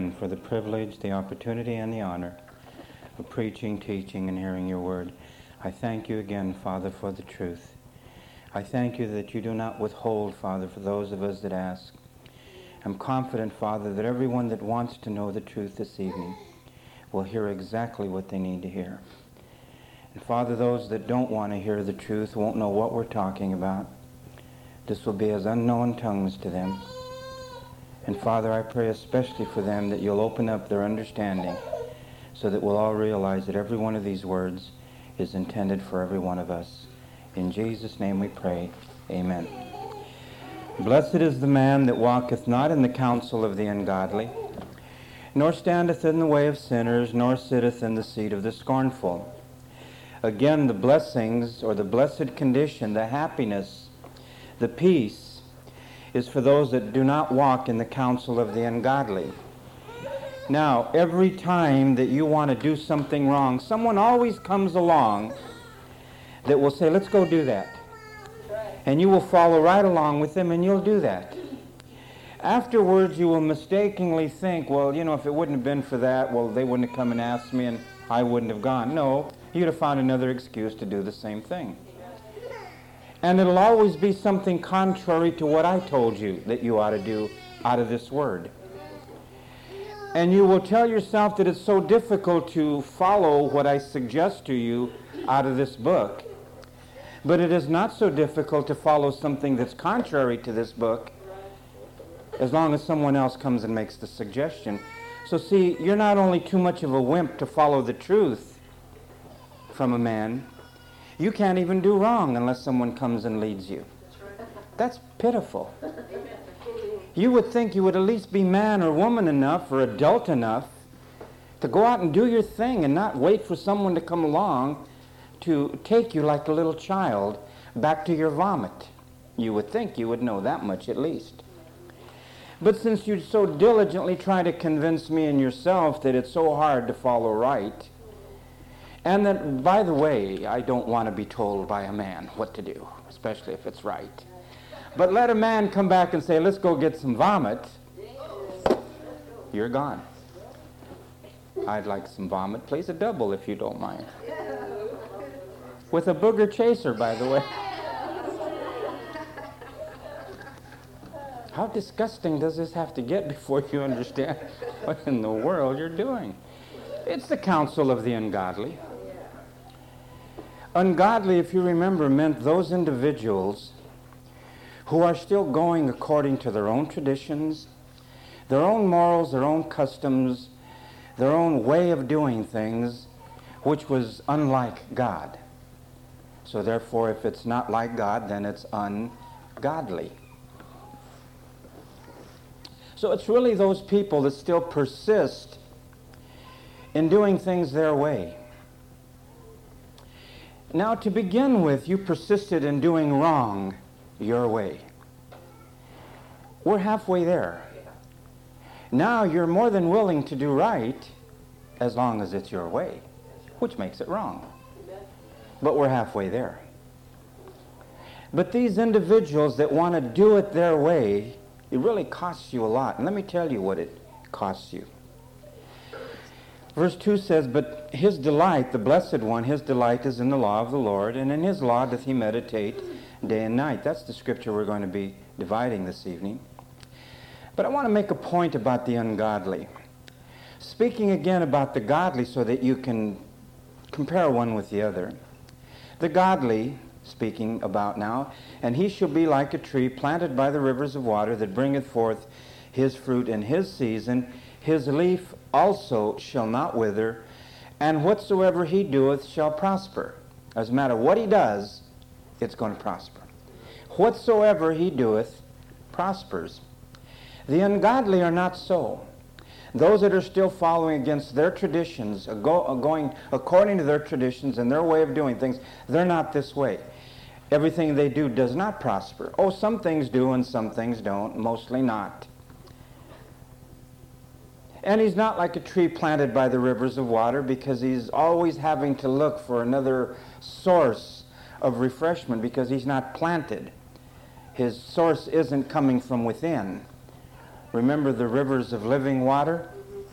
again for the privilege, the opportunity, and the honor of preaching, teaching, and hearing your word. I thank you again, Father, for the truth. I thank you that you do not withhold, Father, for those of us that ask. I'm confident, Father, that everyone that wants to know the truth this evening will hear exactly what they need to hear. And Father, those that don't want to hear the truth won't know what we're talking about. This will be as unknown tongues to them. And Father, I pray especially for them that you'll open up their understanding so that we'll all realize that every one of these words is intended for every one of us. In Jesus' name we pray. Amen. Blessed is the man that walketh not in the counsel of the ungodly, nor standeth in the way of sinners, nor sitteth in the seat of the scornful. Again, the blessings, or the blessed condition, the happiness, the peace, is for those that do not walk in the counsel of the ungodly. Now, every time that you want to do something wrong, someone always comes along that will say, let's go do that. And you will follow right along with them and you'll do that. Afterwards, you will mistakenly think, well, if it wouldn't have been for that, well, they wouldn't have come and asked me and I wouldn't have gone. No, you'd have found another excuse to do the same thing. And it'll always be something contrary to what I told you that you ought to do out of this word. And you will tell yourself that it's so difficult to follow what I suggest to you out of this book. But it is not so difficult to follow something that's contrary to this book as long as someone else comes and makes the suggestion. So see, you're not only too much of a wimp to follow the truth from a man, you can't even do wrong unless someone comes and leads you. That's pitiful. You would think you would at least be man or woman enough or adult enough to go out and do your thing and not wait for someone to come along to take you like a little child back to your vomit. You would think you would know that much at least. But since you so diligently try to convince me and yourself that it's so hard to follow right, and that, by the way, I don't want to be told by a man what to do, especially if it's right. But let a man come back and say, let's go get some vomit. You're gone. I'd like some vomit. Please, a double if you don't mind. With a booger chaser, by the way. How disgusting does this have to get before you understand what in the world you're doing? It's the counsel of the ungodly. Ungodly, if you remember, meant those individuals who are still going according to their own traditions, their own morals, their own customs, their own way of doing things, which was unlike God. So therefore, if it's not like God, then it's ungodly. So it's really those people that still persist in doing things their way. Now, to begin with, you persisted in doing wrong your way. We're halfway there. Now you're more than willing to do right as long as it's your way, which makes it wrong. But we're halfway there. But these individuals that want to do it their way, it really costs you a lot. And let me tell you what it costs you. Verse 2 says, but his delight, the blessed one, his delight is in the law of the Lord, and in his law doth he meditate day and night. That's the scripture we're going to be dividing this evening. But I want to make a point about the ungodly. Speaking again about the godly so that you can compare one with the other. The godly, speaking about now, and he shall be like a tree planted by the rivers of water that bringeth forth his fruit in his season. His leaf also shall not wither, and whatsoever he doeth shall prosper. Doesn't matter what he does, it's going to prosper. Whatsoever he doeth prospers. The ungodly are not so. Those that are still following against their traditions, going according to their traditions and their way of doing things, they're not this way. Everything they do does not prosper. Oh, some things do and some things don't, mostly not. And he's not like a tree planted by the rivers of water because he's always having to look for another source of refreshment because he's not planted. His source isn't coming from within. Remember the rivers of living water?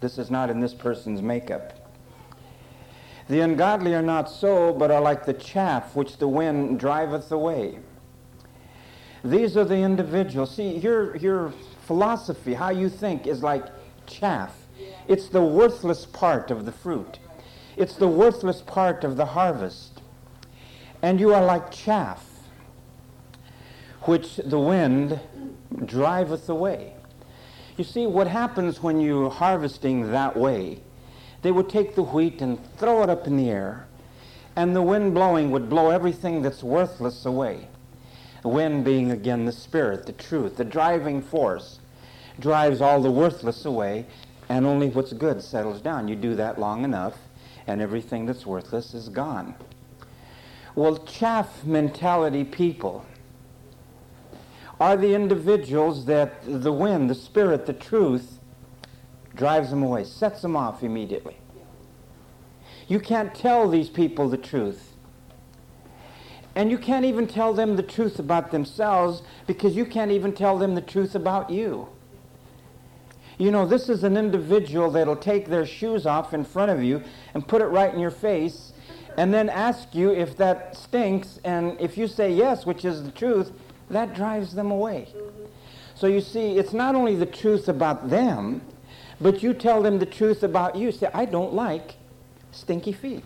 This is not in this person's makeup. The ungodly are not so, but are like the chaff which the wind driveth away. These are the individuals. See, your philosophy, how you think, is like chaff. It's the worthless part of the fruit. It's the worthless part of the harvest. And you are like chaff, which the wind driveth away. You see, what happens when you're harvesting that way, they would take the wheat and throw it up in the air, and the wind blowing would blow everything that's worthless away. The wind being, again, the Spirit, the truth, the driving force, drives all the worthless away, and only what's good settles down. You do that long enough, and everything that's worthless is gone. Well, chaff mentality people are the individuals that the wind, the Spirit, the truth, drives them away, sets them off immediately. You can't tell these people the truth. And you can't even tell them the truth about themselves, because you can't even tell them the truth about you. You know, this is an individual that'll take their shoes off in front of you and put it right in your face, and then ask you if that stinks, and if you say yes, which is the truth, that drives them away. So you see, it's not only the truth about them, but you tell them the truth about you. Say, I don't like stinky feet.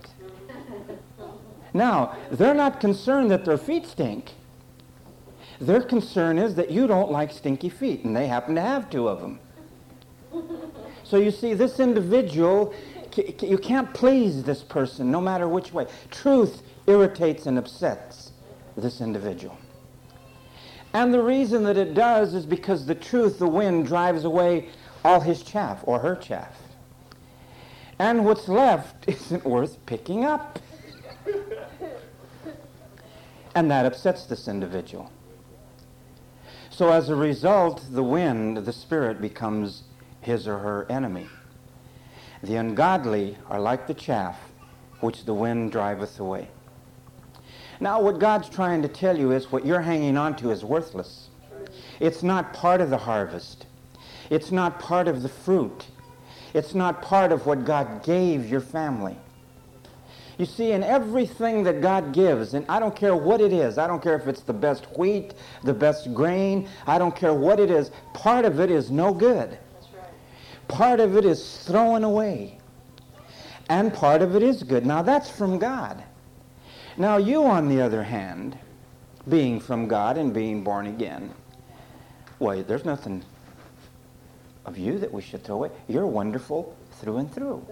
Now, they're not concerned that their feet stink. Their concern is that you don't like stinky feet, and they happen to have two of them. So you see, this individual, you can't please this person no matter which way. Truth irritates and upsets this individual. And the reason that it does is because the truth, the wind, drives away all his chaff or her chaff. And what's left isn't worth picking up. And that upsets this individual. So as a result, the wind, the Spirit, becomes his or her enemy. The ungodly are like the chaff which the wind driveth away. Now what God's trying to tell you is what you're hanging on to is worthless. It's not part of the harvest. It's not part of the fruit. It's not part of what God gave your family. You see, in everything that God gives, and I don't care what it is, I don't care if it's the best wheat, the best grain, I don't care what it is, part of it is no good. That's right. Part of it is thrown away. And part of it is good. Now that's from God. Now you, on the other hand, being from God and being born again, well, there's nothing of you that we should throw away. You're wonderful through and through.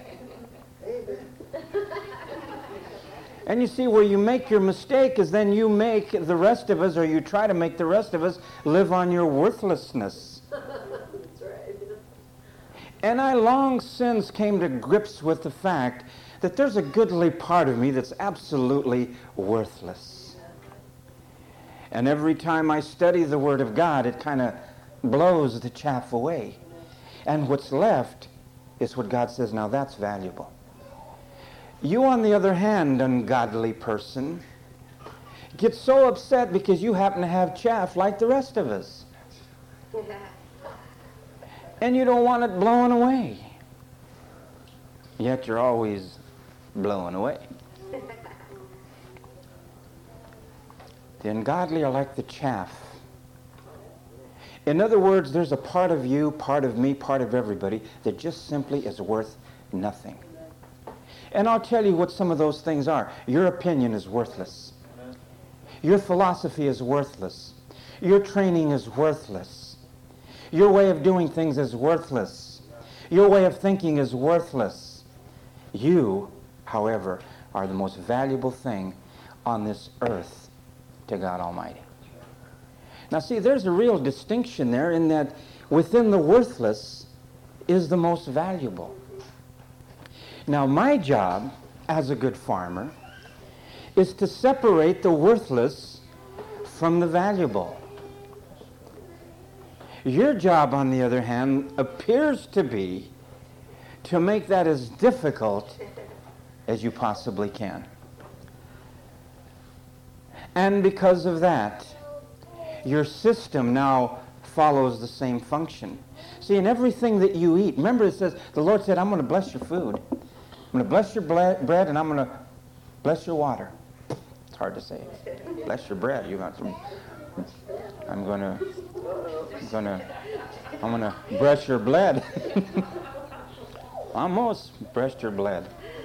And you see, where you make your mistake is then you make the rest of us, or you try to make the rest of us, live on your worthlessness. That's right. And I long since came to grips with the fact that there's a goodly part of me that's absolutely worthless. And every time I study the Word of God, it kind of blows the chaff away. And what's left is what God says, now that's valuable. You, on the other hand, ungodly person, get so upset because you happen to have chaff like the rest of us. And you don't want it blown away. Yet you're always blown away. The ungodly are like the chaff. In other words, there's a part of you, part of me, part of everybody that just simply is worth nothing. And I'll tell you what some of those things are. Your opinion is worthless. Your philosophy is worthless. Your training is worthless. Your way of doing things is worthless. Your way of thinking is worthless. You, however, are the most valuable thing on this earth to God Almighty. Now see, there's a real distinction there in that within the worthless is the most valuable. Now my job as a good farmer is to separate the worthless from the valuable. Your job, on the other hand, appears to be to make that as difficult as you possibly can. And because of that, your system now follows the same function. See, in everything that you eat, remember it says, the Lord said, I'm going to bless your food. I'm going to bless your bread, and I'm going to bless your water. It's hard to say. Bless your bread. You got some. I'm going to brush your blood. Almost brushed your blood.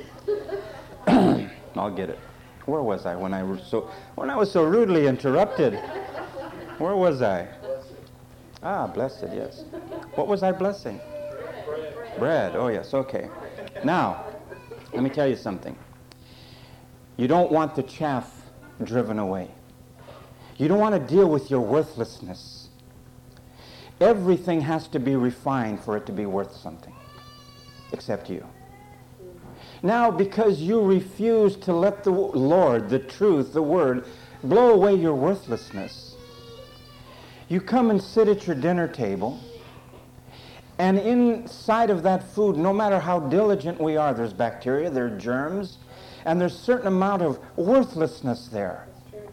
I'll get it. Where was I when I was so rudely interrupted? Where was I? Blessed, yes. What was I blessing? Bread. Oh, yes. Okay. Now, let me tell you something. You don't want the chaff driven away. You don't want to deal with your worthlessness. Everything has to be refined for it to be worth something, except you. Now, because you refuse to let the Lord, the truth, the Word, blow away your worthlessness, you come and sit at your dinner table, and inside of that food, no matter how diligent we are, there's bacteria, there are germs, and there's a certain amount of worthlessness there.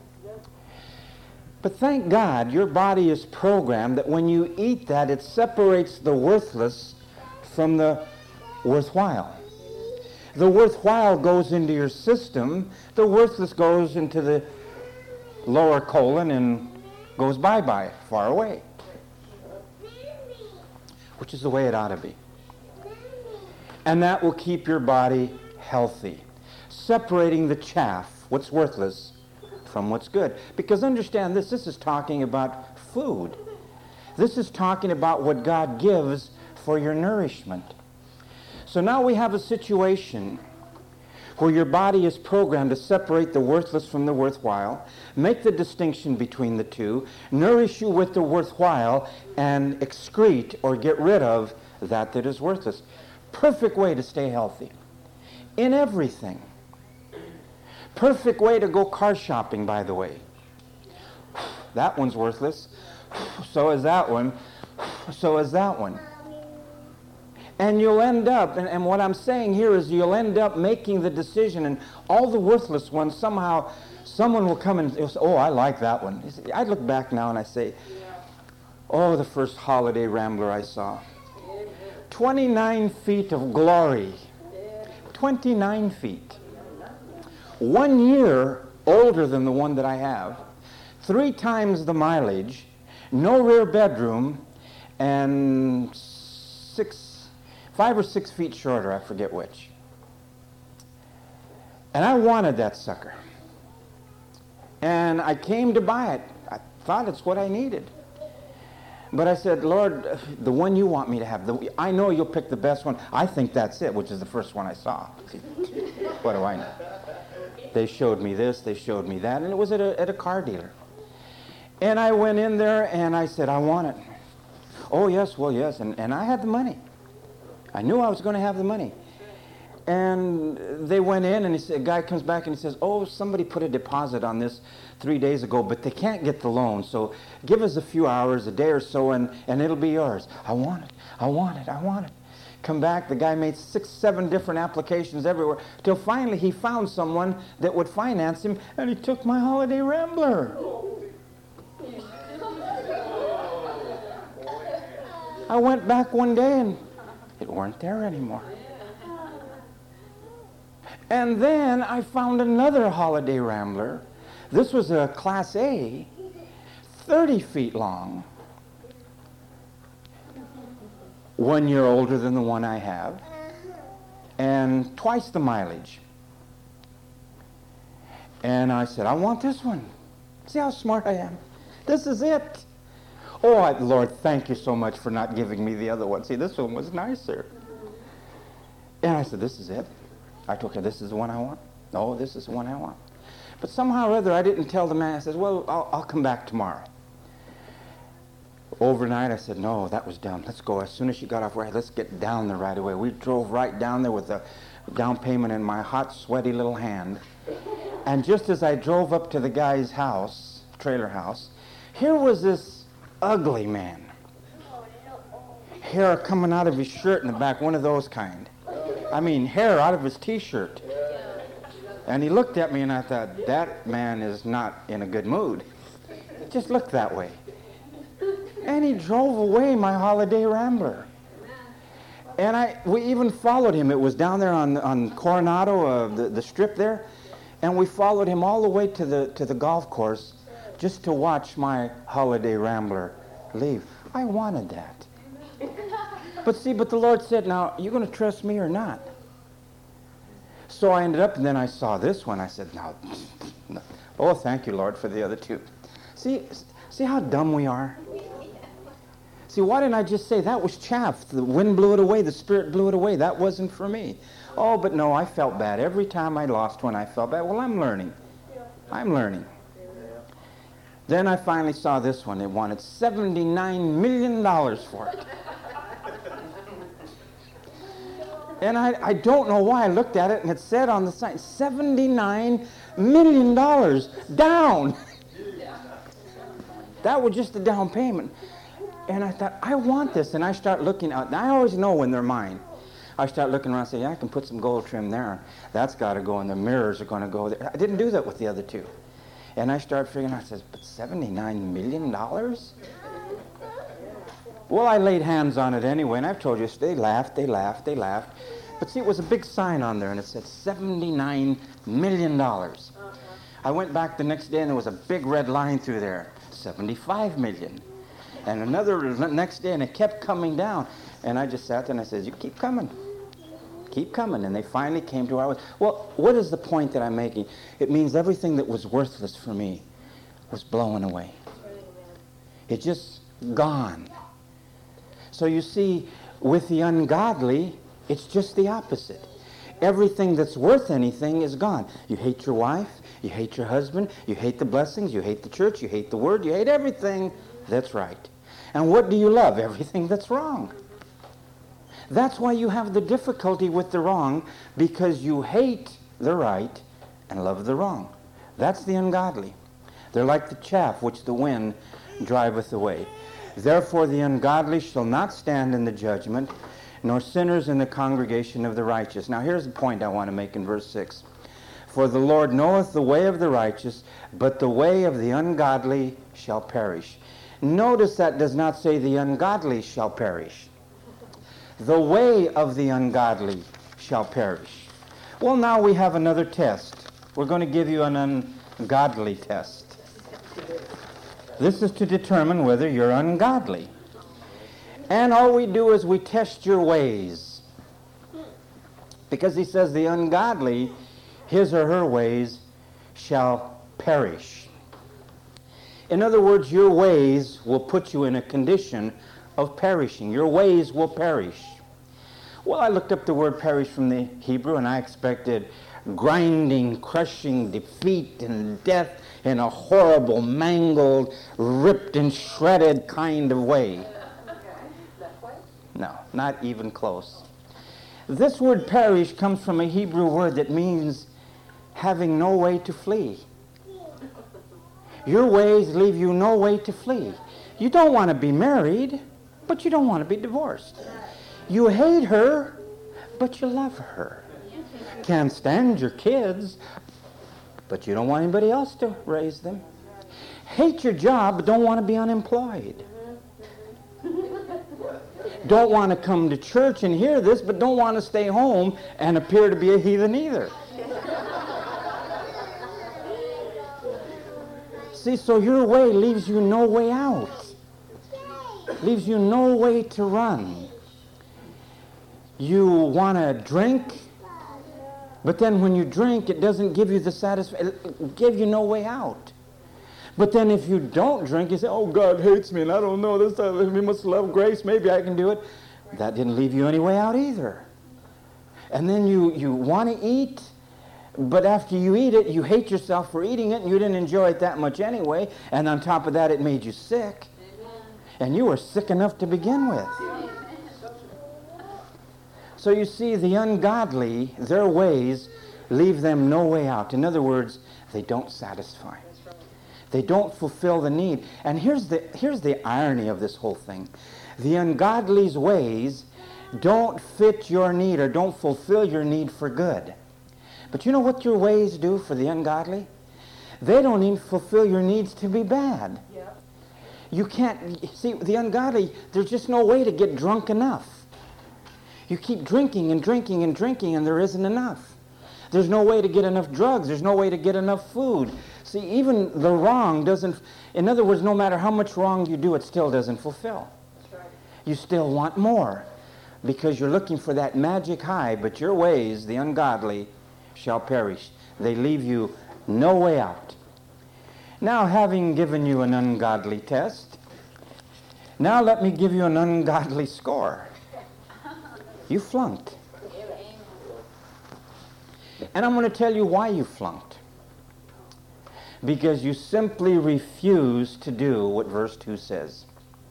But thank God your body is programmed that when you eat that, it separates the worthless from the worthwhile. The worthwhile goes into your system, the worthless goes into the lower colon and goes bye-bye, far away. Which is the way it ought to be. And that will keep your body healthy. Separating the chaff, what's worthless, from what's good. Because understand this is talking about food. This is talking about what God gives for your nourishment. So now we have a situation where your body is programmed to separate the worthless from the worthwhile, make the distinction between the two, nourish you with the worthwhile, and excrete or get rid of that is worthless. Perfect way to stay healthy. In everything. Perfect way to go car shopping, by the way. That one's worthless. So is that one. So is that one. And you'll end up, and what I'm saying here is you'll end up making the decision, and all the worthless ones, somehow, someone will come and say, oh, I like that one. I look back now and I say, oh, the first holiday rambler I saw. 29 feet of glory. 29 feet. 1 year older than the one that I have. 3 times the mileage. No rear bedroom. And 5 or 6 feet shorter, I forget which. And I wanted that sucker. And I came to buy it. I thought it's what I needed. But I said, Lord, the one you want me to have, I know you'll pick the best one. I think that's it, which is the first one I saw. What do I know? They showed me this, they showed me that, and it was at a car dealer. And I went in there and I said, I want it. Oh, yes, well, yes. And I had the money. I knew I was going to have the money. And they went in, and a guy comes back and he says, oh, somebody put a deposit on this 3 days ago, but they can't get the loan, so give us a few hours, a day or so, and it'll be yours. I want it, I want it, I want it. Come back, the guy made 6, 7 different applications everywhere, till finally he found someone that would finance him, and he took my holiday rambler. I went back one day, and it weren't there anymore. And then I found another holiday rambler. This was a Class A, 30 feet long, 1 year older than the one I have, and twice the mileage. And I said, I want this one. See how smart I am? This is it. Oh, Lord, thank you so much for not giving me the other one. See, this one was nicer. And I said, this is it. I told her, this is the one I want. No, this is the one I want. But somehow or other, I didn't tell the man. I said, well, I'll come back tomorrow. Overnight, I said, no, that was dumb. Let's go. As soon as she got off, let's get down there right away. We drove right down there with the down payment in my hot, sweaty little hand. And just as I drove up to the guy's house, trailer house, here was this ugly man. Hair coming out of his shirt in the back, one of those kind. I mean, hair out of his T-shirt. And he looked at me, and I thought, that man is not in a good mood. It just looked that way. And then he drove away my holiday Rambler. And we even followed him. It was down there on Coronado, the strip there. And we followed him all the way to the golf course just to watch my holiday Rambler leave. I wanted that. But the Lord said, now, you going to trust me or not? So I ended up, and then I saw this one. I said, no. Oh, thank you, Lord, for the other two. See how dumb we are? See, why didn't I just say that was chaff? The wind blew it away. The Spirit blew it away. That wasn't for me. Oh, but no, I felt bad. Every time I lost one, I felt bad. Well, I'm learning. I'm learning. Then I finally saw this one. It wanted $79 million for it. And I don't know why I looked at it, and it said on the sign, $79 million down. That was just the down payment. And I thought, I want this. And I start looking out. And I always know when they're mine. I start looking around and say, yeah, I can put some gold trim there. That's got to go, and the mirrors are going to go there. I didn't do that with the other two. And I start figuring out, I says, but $79 million? Well, I laid hands on it anyway, and I've told you, they laughed. But see, it was a big sign on there, and it said $79 million. I went back the next day, and there was a big red line through there, $75 million. And another next day, and it kept coming down. And I just sat there, and I said, you keep coming. Keep coming. And they finally came to where I was. Well, what is the point that I'm making? It means everything that was worthless for me was blown away. It's just gone. So you see, with the ungodly, it's just the opposite. Everything that's worth anything is gone. You hate your wife, you hate your husband, you hate the blessings, you hate the church, you hate the word, you hate everything that's right. And what do you love? Everything that's wrong. That's why you have the difficulty with the wrong, because you hate the right and love the wrong. That's the ungodly. They're like the chaff which the wind driveth away. Therefore the ungodly shall not stand in the judgment, nor sinners in the congregation of the righteous. Now here's the point I want to make in verse 6. For the Lord knoweth the way of the righteous, but the way of the ungodly shall perish. Notice that does not say the ungodly shall perish. The way of the ungodly shall perish. Well, now we have another test. We're going to give you an ungodly test. This is to determine whether you're ungodly. And all we do is we test your ways. Because he says the ungodly, his or her ways, shall perish. In other words, your ways will put you in a condition of perishing. Your ways will perish. Well, I looked up the word perish from the Hebrew, and I expected grinding, crushing, defeat, and death in a horrible, mangled, ripped and shredded kind of way. No, not even close. This word perish comes from a Hebrew word that means having no way to flee. Your ways leave you no way to flee. You don't want to be married, but you don't want to be divorced. You hate her, but you love her. Can't stand your kids, but you don't want anybody else to raise them. Hate your job, but don't want to be unemployed. Don't want to come to church and hear this, but don't want to stay home and appear to be a heathen either. See, so your way leaves you no way out. Leaves you no way to run. You want to drink, but then when you drink, it doesn't give you the satisfaction. It gives you no way out. But then if you don't drink, you say, oh, God hates me, and I don't know this. We must love grace. Maybe I can do it. That didn't leave you any way out either. And then you want to eat, but after you eat it, you hate yourself for eating it, and you didn't enjoy it that much anyway. And on top of that, it made you sick. And you were sick enough to begin with. So you see, the ungodly, their ways leave them no way out. In other words, they don't satisfy. They don't fulfill the need. And here's the irony of this whole thing. The ungodly's ways don't fit your need or don't fulfill your need for good. But you know what your ways do for the ungodly? They don't even fulfill your needs to be bad. You can't, see, the ungodly, there's just no way to get drunk enough. You keep drinking and drinking and drinking, and there isn't enough. There's no way to get enough drugs. There's no way to get enough food. See, even the wrong doesn't, in other words, no matter how much wrong you do, it still doesn't fulfill. You still want more because you're looking for that magic high, but your ways, the ungodly, shall perish. They leave you no way out. Now, having given you an ungodly test, now let me give you an ungodly score. You flunked. And I'm going to tell you why you flunked. Because you simply refuse to do what verse 2 says.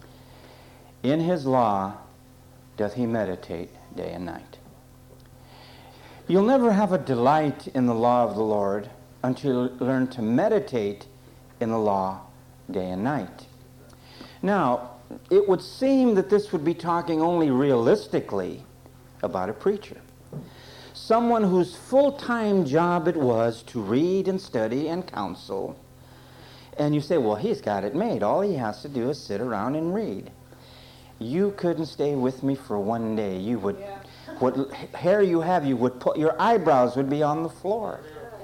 In his law doth he meditate day and night. You'll never have a delight in the law of the Lord until you learn to meditate in the law day and night. Now, it would seem that this would be talking only realistically about a preacher. Someone whose full-time job it was to read and study and counsel. And you say, well, he's got it made. All he has to do is sit around and read. You couldn't stay with me for one day. You would, what hair you have, you would put, your eyebrows would be on the floor.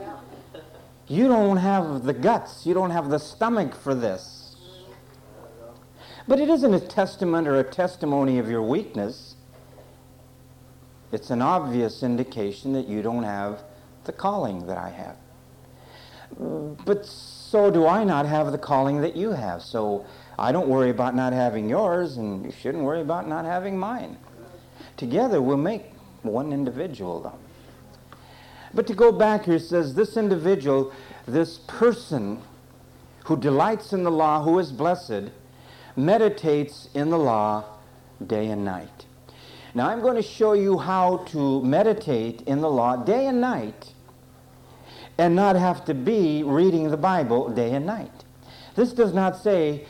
You don't have the guts. You don't have the stomach for this. But it isn't a testament or a testimony of your weakness. It's an obvious indication that you don't have the calling that I have. But so do I not have the calling that you have. So I don't worry about not having yours, and you shouldn't worry about not having mine. Together we'll make one individual, though. But to go back here, it says this individual, this person who delights in the law, who is blessed, meditates in the law day and night. Now I'm going to show you how to meditate in the law day and night and not have to be reading the Bible day and night. This does not say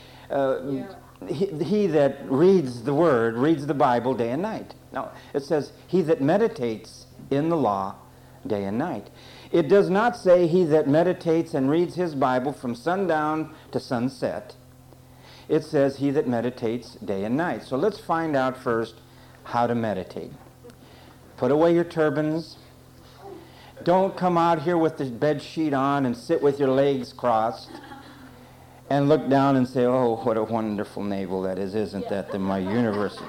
he that reads the Word reads the Bible day and night. No, it says he that meditates in the law day and night. It does not say he that meditates and reads his Bible from sundown to sunset. It says he that meditates day and night. So let's find out first how to meditate. Put away your turbans. Don't come out here with the bed sheet on and sit with your legs crossed and look down and say, oh, what a wonderful navel that is, isn't that? In my university.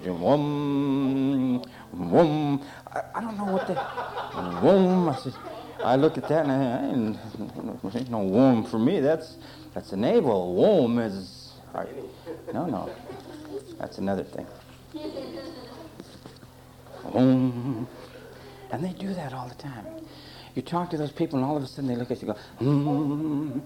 I don't know what the I look at that and I ain't no womb for me. That's a navel. Womb is no. That's another thing. And they do that all the time. You talk to those people and all of a sudden they look at you and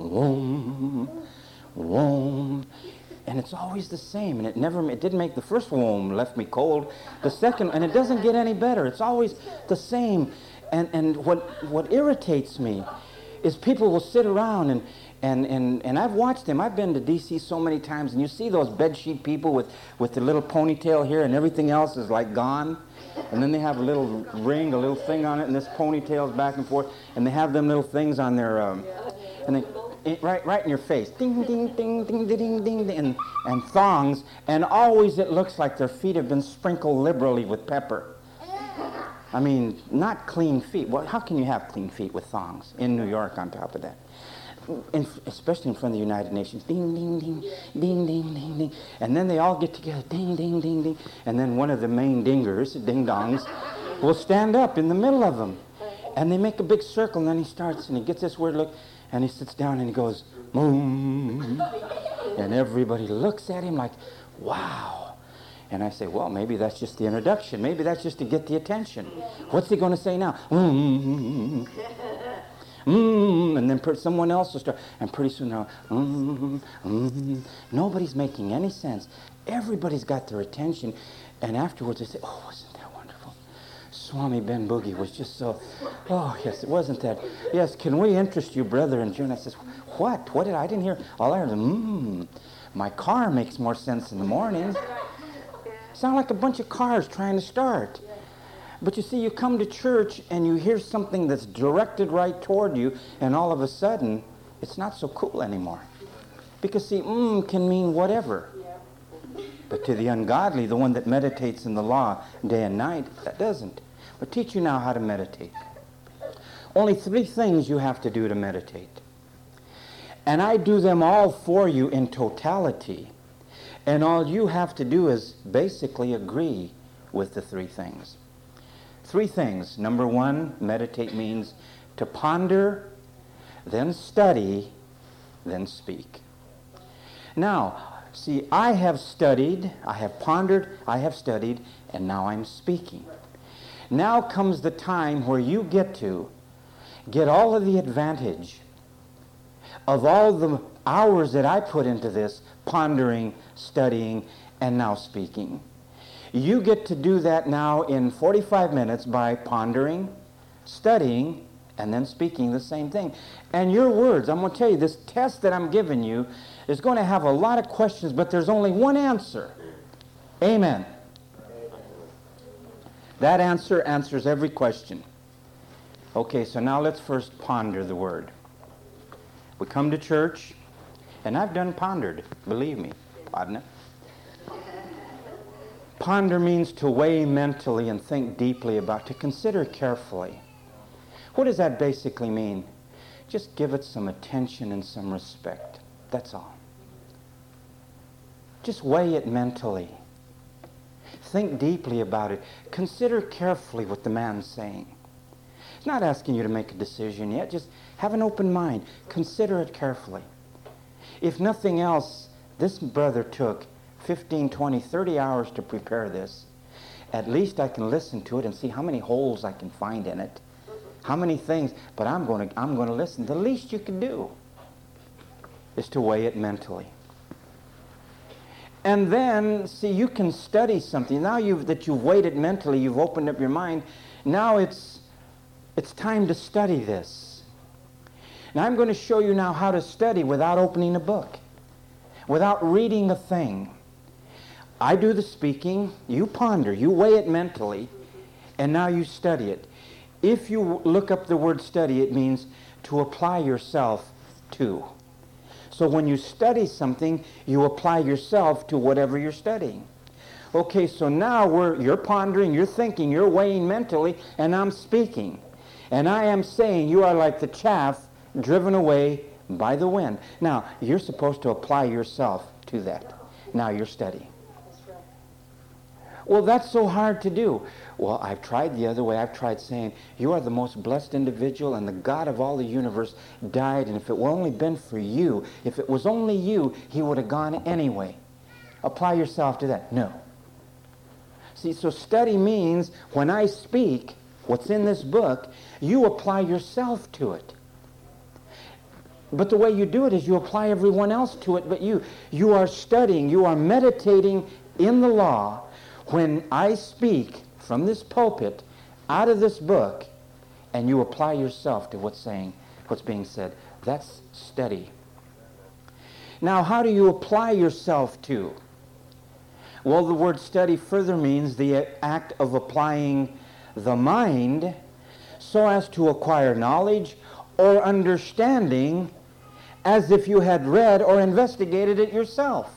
go, and it's always the same, and it didn't make the first left me cold. The second, and it doesn't get any better. It's always the same. And what irritates me is people will sit around and I've watched them. I've been to D.C. so many times, and you see those bedsheet people with the little ponytail here and everything else is like gone. And then they have a little ring, a little thing on it, and this ponytail's back and forth, and they have them little things on their, and they, right in your face, ding, ding, ding, ding, ding, ding, ding, and thongs, and always it looks like their feet have been sprinkled liberally with pepper. I mean, not clean feet. Well, how can you have clean feet with thongs in New York on top of that? Especially in front of the United Nations. Ding, ding, ding, ding, ding, ding, ding. And then they all get together. Ding, ding, ding, ding. And then one of the main dingers, ding-dongs, will stand up in the middle of them. And they make a big circle, and then he starts, and he gets this weird look, and he sits down, and he goes, boom. And everybody looks at him like, wow. And I say, well, maybe that's just the introduction. Maybe that's just to get the attention. What's he going to say now? And then someone else will start, and pretty soon now, nobody's making any sense. Everybody's got their attention, and afterwards they say, oh, wasn't that wonderful? Swami Ben Boogie was just so, oh, yes, it wasn't that. Yes, can we interest you, brother? And June, I says, what? What did I didn't hear? All I heard was, my car makes more sense in the morning. Sound like a bunch of cars trying to start. But you see, you come to church and you hear something that's directed right toward you, and all of a sudden, it's not so cool anymore. Because see, can mean whatever. But to the ungodly, the one that meditates in the law day and night, that doesn't. But teach you now how to meditate. Only 3 things you have to do to meditate. And I do them all for you in totality. And all you have to do is basically agree with the 3 things. 3 things. Number 1, meditate means to ponder, then study, then speak. Now, see, I have studied, I have pondered, I have studied, and now I'm speaking. Now comes the time where you get all of the advantage of all the hours that I put into this, pondering, studying, and now speaking. You get to do that now in 45 minutes by pondering, studying, and then speaking the same thing. And your words, I'm going to tell you, this test that I'm giving you is going to have a lot of questions, but there's only one answer. Amen. That answer answers every question. Okay, so now let's first ponder the word. We come to church, and I've done pondered, believe me, pardon it. Ponder means to weigh mentally and think deeply about, to consider carefully. What does that basically mean? Just give it some attention and some respect. That's all. Just weigh it mentally. Think deeply about it. Consider carefully what the man's saying. It's not asking you to make a decision yet. Just have an open mind. Consider it carefully. If nothing else, this brother took 15, 20, 30 hours to prepare this. At least I can listen to it and see how many holes I can find in it. How many things, but I'm going to listen. The least you can do is to weigh it mentally. And then, see, you can study something. Now that you've weighed it mentally, you've opened up your mind, now it's time to study this. Now I'm going to show you now how to study without opening a book, without reading a thing. I do the speaking, you ponder, you weigh it mentally, and now you study it. If you look up the word study, it means to apply yourself to. So when you study something, you apply yourself to whatever you're studying. Okay, so now you're pondering, you're thinking, you're weighing mentally, and I'm speaking. And I am saying you are like the chaff driven away by the wind. Now, you're supposed to apply yourself to that. Now you're studying. Well, that's so hard to do. Well, I've tried the other way. I've tried saying, you are the most blessed individual, and the God of all the universe died, and if it were only been for you, if it was only you, he would have gone anyway. Apply yourself to that. No. See, so study means when I speak what's in this book, you apply yourself to it. But the way you do it is you apply everyone else to it, but you are studying, you are meditating in the law. When I speak from this pulpit, out of this book, and you apply yourself to what's being said, that's study. Now, how do you apply yourself to? Well, the word study further means the act of applying the mind so as to acquire knowledge or understanding as if you had read or investigated it yourself.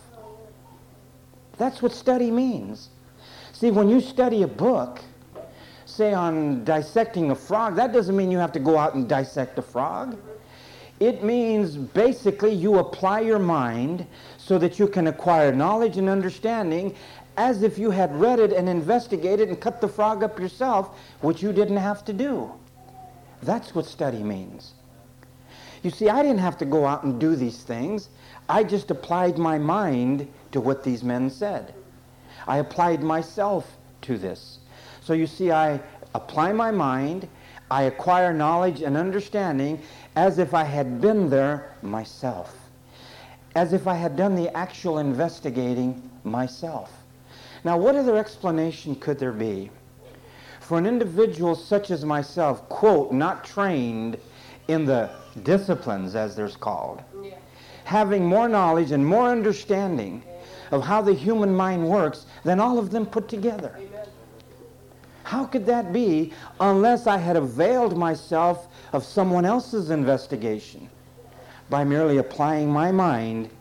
That's what study means. See, when you study a book, say on dissecting a frog, that doesn't mean you have to go out and dissect a frog. It means basically you apply your mind so that you can acquire knowledge and understanding as if you had read it and investigated and cut the frog up yourself, which you didn't have to do. That's what study means. You see, I didn't have to go out and do these things. I just applied my mind to what these men said. I applied myself to this. So you see, I apply my mind, I acquire knowledge and understanding as if I had been there myself, as if I had done the actual investigating myself. Now, what other explanation could there be for an individual such as myself, quote, not trained in the disciplines, as they're called, having more knowledge and more understanding of how the human mind works than all of them put together? Amen. How could that be unless I had availed myself of someone else's investigation by merely applying my mind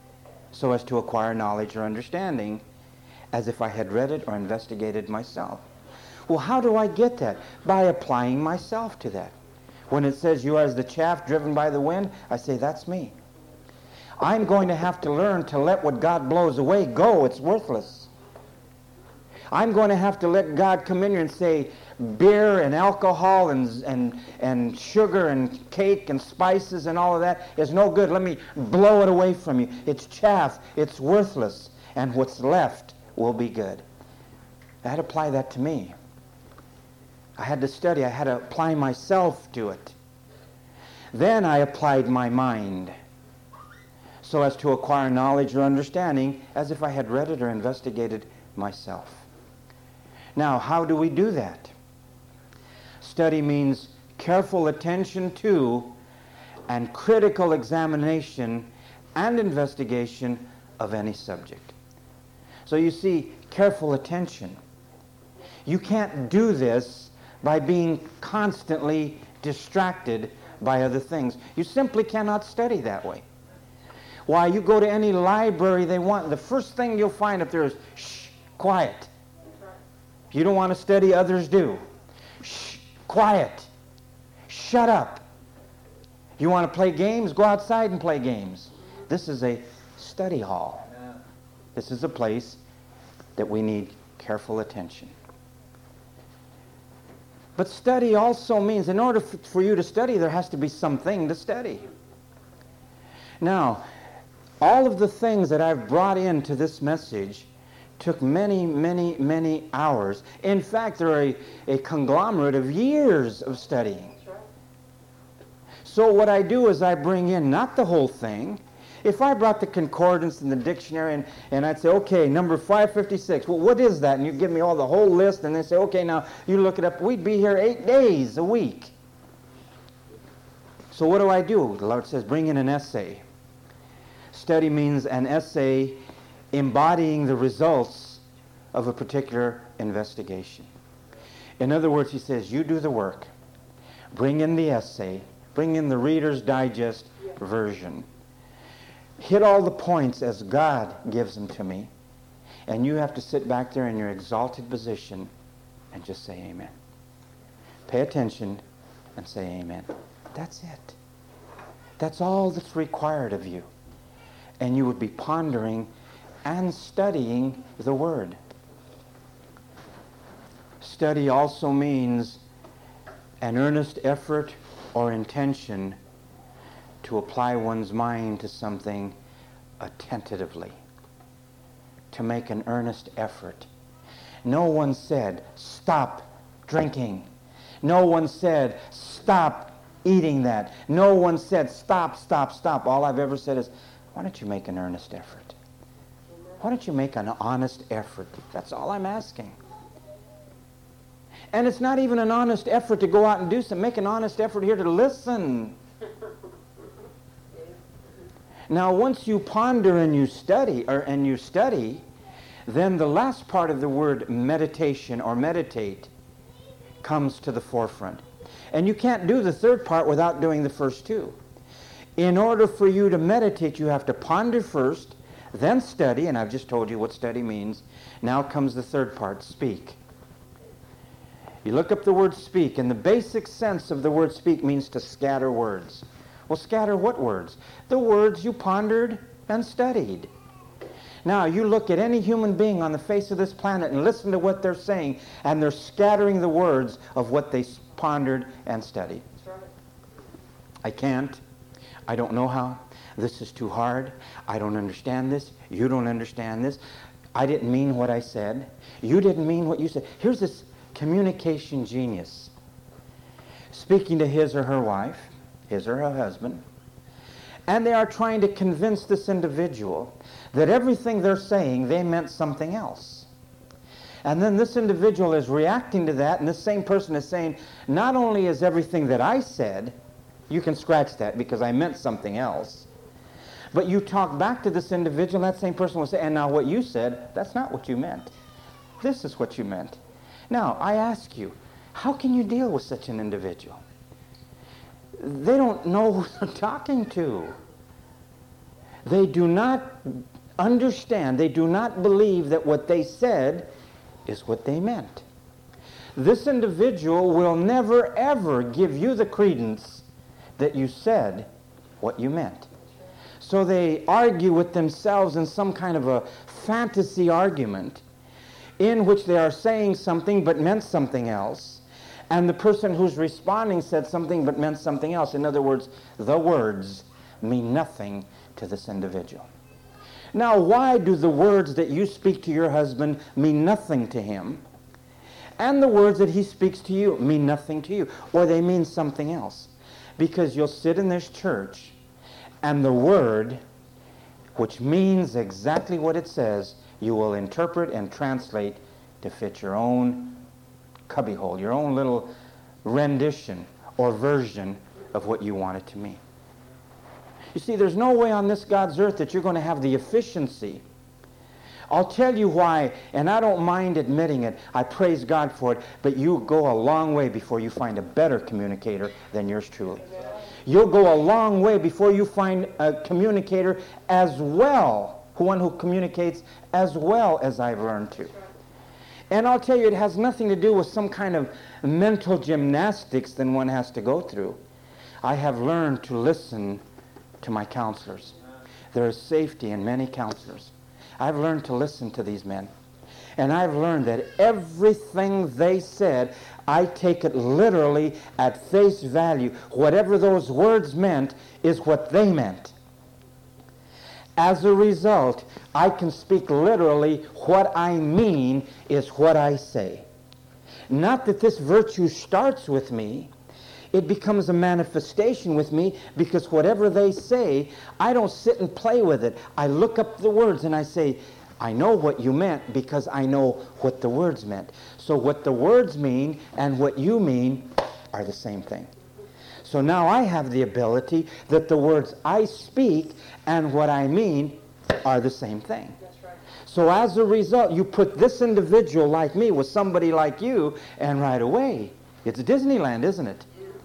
so as to acquire knowledge or understanding, as if I had read it or investigated myself. Well, how do I get that? By applying myself to that. When it says you are as the chaff driven by the wind, I say that's me. I'm going to have to learn to let what God blows away go. It's worthless. I'm going to have to let God come in here and say beer and alcohol and sugar and cake and spices and all of that is no good. Let me blow it away from you. It's chaff. It's worthless. And what's left will be good. I had to apply that to me. I had to study. I had to apply myself to it. Then I applied my mind so as to acquire knowledge or understanding as if I had read it or investigated myself. Now, how do we do that? Study means careful attention to and critical examination and investigation of any subject. So you see, careful attention. You can't do this by being constantly distracted by other things. You simply cannot study that way. Why, you go to any library they want, the first thing you'll find up there is, shh, quiet. You don't want to study, others do. Shh, quiet. Shut up. You want to play games? Go outside and play games. This is a study hall. This is a place that we need careful attention. But study also means, in order for you to study, there has to be something to study. Now, all of the things that I've brought into this message took many, many, many hours. In fact, they're a conglomerate of years of studying. So what I do is I bring in not the whole thing. If I brought the concordance and the dictionary and I'd say, okay, number 556, well, what is that? And you give me all the whole list and they say, okay, now you look it up. We'd be here 8 days a week. So what do? The Lord says, bring in an essay. Study means an essay embodying the results of a particular investigation. In other words, he says, you do the work. Bring in the essay. Bring in the Reader's Digest version. Hit all the points as God gives them to me. And you have to sit back there in your exalted position and just say amen. Pay attention and say amen. That's it. That's all that's required of you. And you would be pondering and studying the Word. Study also means an earnest effort or intention to apply one's mind to something attentively, to make an earnest effort. No one said, stop drinking. No one said, stop eating that. No one said, stop. All I've ever said is, why don't you make an earnest effort? Why don't you make an honest effort? That's all I'm asking. And it's not even an honest effort to go out and do something. Make an honest effort here to listen. Now, once you ponder and you study, then the last part of the word meditation or meditate comes to the forefront. And you can't do the third part without doing the first two. In order for you to meditate, you have to ponder first, then study, and I've just told you what study means. Now comes the third part, speak. You look up the word speak, and the basic sense of the word speak means to scatter words. Well, scatter what words? The words you pondered and studied. Now, you look at any human being on the face of this planet and listen to what they're saying, and they're scattering the words of what they pondered and studied. That's right. I can't. I don't know how. This is too hard. I don't understand this. You don't understand this. I didn't mean what I said. You didn't mean what you said. Here's this communication genius speaking to his or her wife, his or her husband, and they are trying to convince this individual that everything they're saying, they meant something else. And then this individual is reacting to that, and this same person is saying, not only is everything that I said, you can scratch that because I meant something else, but you talk back to this individual, and that same person will say, and now what you said, that's not what you meant. This is what you meant. Now, I ask you, how can you deal with such an individual? They don't know who they're talking to. They do not understand, they do not believe that what they said is what they meant. This individual will never ever give you the credence that you said what you meant. So they argue with themselves in some kind of a fantasy argument in which they are saying something but meant something else, and the person who's responding said something but meant something else. In other words, the words mean nothing to this individual. Now, why do the words that you speak to your husband mean nothing to him, and the words that he speaks to you mean nothing to you, or they mean something else? Because you'll sit in this church, and the word, which means exactly what it says, you will interpret and translate to fit your own cubbyhole, your own little rendition or version of what you want it to mean. You see, there's no way on this God's earth that you're going to have the efficiency. I'll tell you why, and I don't mind admitting it. I praise God for it, but you go a long way before you find a better communicator than yours truly. You'll go a long way before you find a communicator as well, one who communicates as well as I've learned to. And I'll tell you, it has nothing to do with some kind of mental gymnastics that one has to go through. I have learned to listen to my counselors. There is safety in many counselors. I've learned to listen to these men. And I've learned that everything they said, I take it literally at face value. Whatever those words meant is what they meant. As a result, I can speak literally what I mean is what I say. Not that this virtue starts with me. It becomes a manifestation with me, because whatever they say, I don't sit and play with it. I look up the words and I say, I know what you meant because I know what the words meant. So what the words mean and what you mean are the same thing. So now I have the ability that the words I speak and what I mean are the same thing. So as a result, you put this individual like me with somebody like you, and right away, it's Disneyland, isn't it?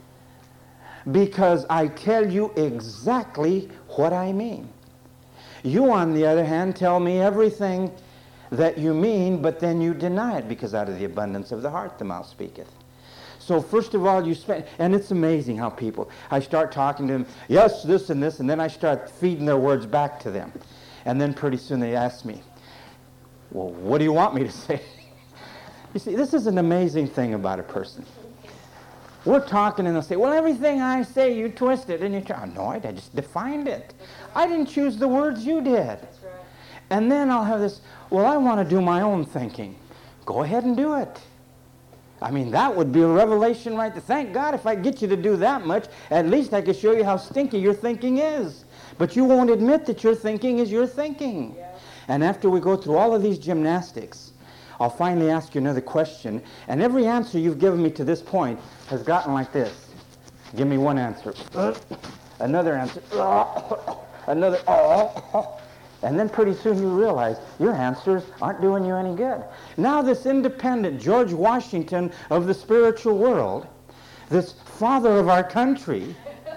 Because I tell you exactly what I mean. You, on the other hand, tell me everything that you mean, but then you deny it, because out of the abundance of the heart the mouth speaketh. So first of all, you spend, and it's amazing how people, I start talking to them, yes, this, and then I start feeding their words back to them. And then pretty soon they ask me, well, what do you want me to say? You see, this is an amazing thing about a person. We're talking and they'll say, well, everything I say, you twist it. And you try, no, I just defined it. I didn't choose the words, you did. That's right. And then I'll have this, well, I want to do my own thinking. Go ahead and do it. I mean, that would be a revelation right there. Thank God if I get you to do that much, at least I could show you how stinky your thinking is. But you won't admit that your thinking is your thinking. Yeah. And after we go through all of these gymnastics, I'll finally ask you another question, and every answer you've given me to this point has gotten like this. Give me one answer. Another answer. Another. And then pretty soon you realize your answers aren't doing you any good. Now this independent George Washington of the spiritual world, this father of our country,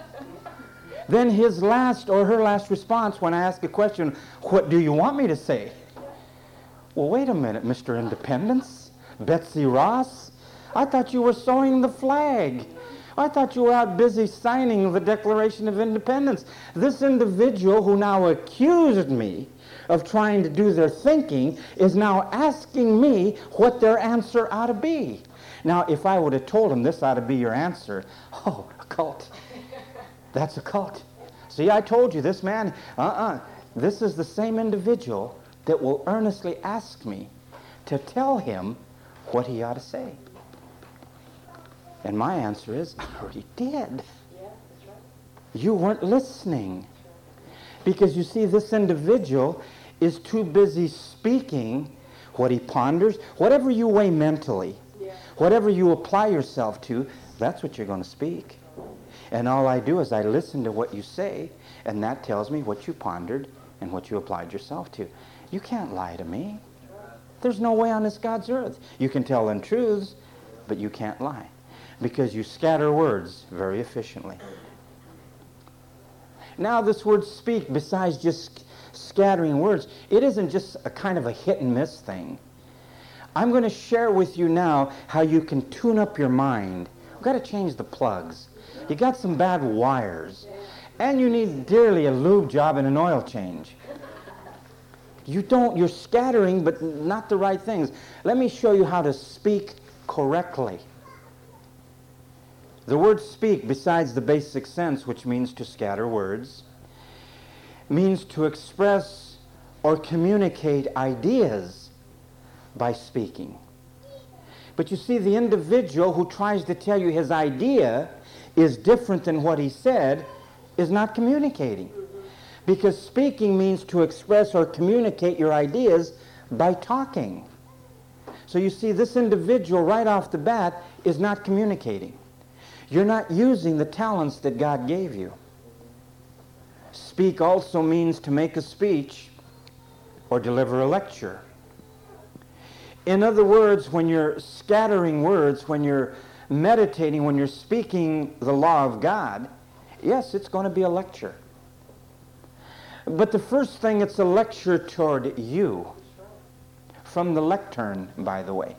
then his last or her last response when I ask a question, what do you want me to say? Well, wait a minute, Mr. Independence, Betsy Ross. I thought you were sewing the flag. I thought you were out busy signing the Declaration of Independence. This individual who now accused me of trying to do their thinking is now asking me what their answer ought to be. Now, if I would have told him this ought to be your answer, oh, a cult. That's a cult. See, I told you this man, this is the same individual that will earnestly ask me to tell him what he ought to say. And my answer is, I already did. Yeah, that's right. You weren't listening. Because you see, this individual is too busy speaking what he ponders. Whatever you weigh mentally, whatever you apply yourself to, that's what you're going to speak. And all I do is I listen to what you say, and that tells me what you pondered and what you applied yourself to. You can't lie to me. There's no way on this God's earth. You can tell untruths, but you can't lie, because you scatter words very efficiently. Now this word speak, besides just scattering words, it isn't just a kind of a hit and miss thing. I'm going to share with you now how you can tune up your mind. You've got to change the plugs. You got some bad wires. And you need dearly a lube job and an oil change. You're scattering, but not the right things. Let me show you how to speak correctly. The word speak, besides the basic sense, which means to scatter words, means to express or communicate ideas by speaking. But you see, the individual who tries to tell you his idea is different than what he said is not communicating. Because speaking means to express or communicate your ideas by talking. So you see, this individual right off the bat is not communicating. You're not using the talents that God gave you. Speak also means to make a speech or deliver a lecture. In other words, when you're scattering words, when you're meditating, when you're speaking the law of God, yes, it's going to be a lecture. But the first thing, it's a lecture toward you. From the lectern, by the way.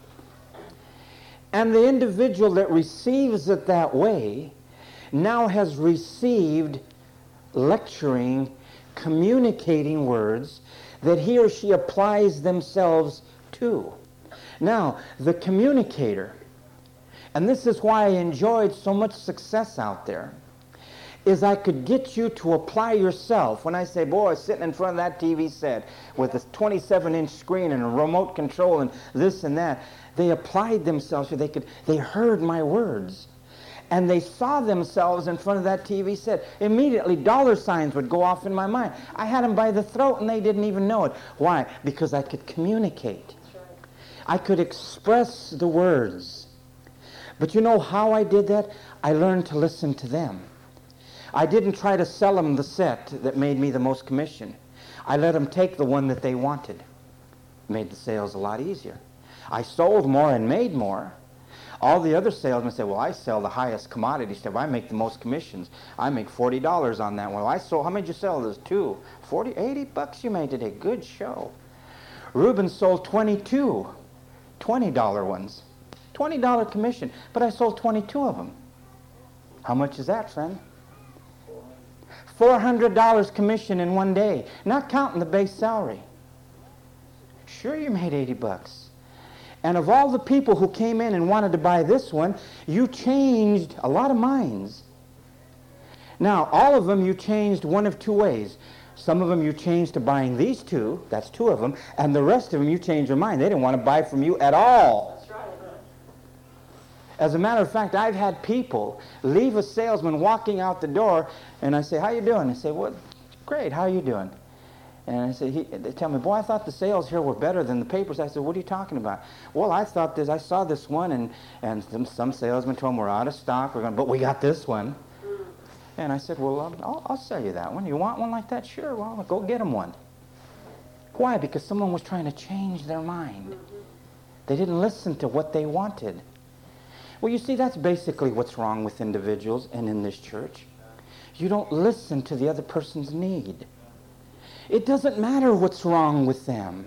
And the individual that receives it that way now has received lecturing, communicating words that he or she applies themselves to. Now, the communicator, and this is why I enjoyed so much success out there, is I could get you to apply yourself. When I say, boy, sitting in front of that TV set with a 27-inch screen and a remote control and this and that, they applied themselves. They heard my words. And they saw themselves in front of that TV set. Immediately, dollar signs would go off in my mind. I had them by the throat and they didn't even know it. Why? Because I could communicate. I could express the words. But you know how I did that? I learned to listen to them. I didn't try to sell them the set that made me the most commission. I let them take the one that they wanted. Made the sales a lot easier. I sold more and made more. All the other salesmen said, well, I sell the highest commodity stuff. I make the most commissions. I make $40 on that one. Well, I sold, how many did you sell? There's 2. 40, 80 bucks you made today. Good show. Reuben sold 22 $20 ones. $20 commission. But I sold 22 of them. How much is that, friend? $400 commission in one day, not counting the base salary. Sure, you made 80 bucks. And of all the people who came in and wanted to buy this one, you changed a lot of minds. Now, all of them you changed one of 2 ways. Some of them you changed to buying these 2, that's 2 of them, and the rest of them you changed their mind. They didn't want to buy from you at all. As a matter of fact, I've had people leave a salesman walking out the door, and I say, how you doing? They say, well, great, how are you doing? And I say, they tell me, boy, I thought the sales here were better than the papers. I said, what are you talking about? Well, I saw this one, and some salesmen told them we're out of stock, but we got this one. And I said, well, I'll sell you that one. You want one like that? Sure, well, go get them one. Why? Because someone was trying to change their mind. They didn't listen to what they wanted. Well, you see, that's basically what's wrong with individuals and in this church. You don't listen to the other person's need. It doesn't matter what's wrong with them.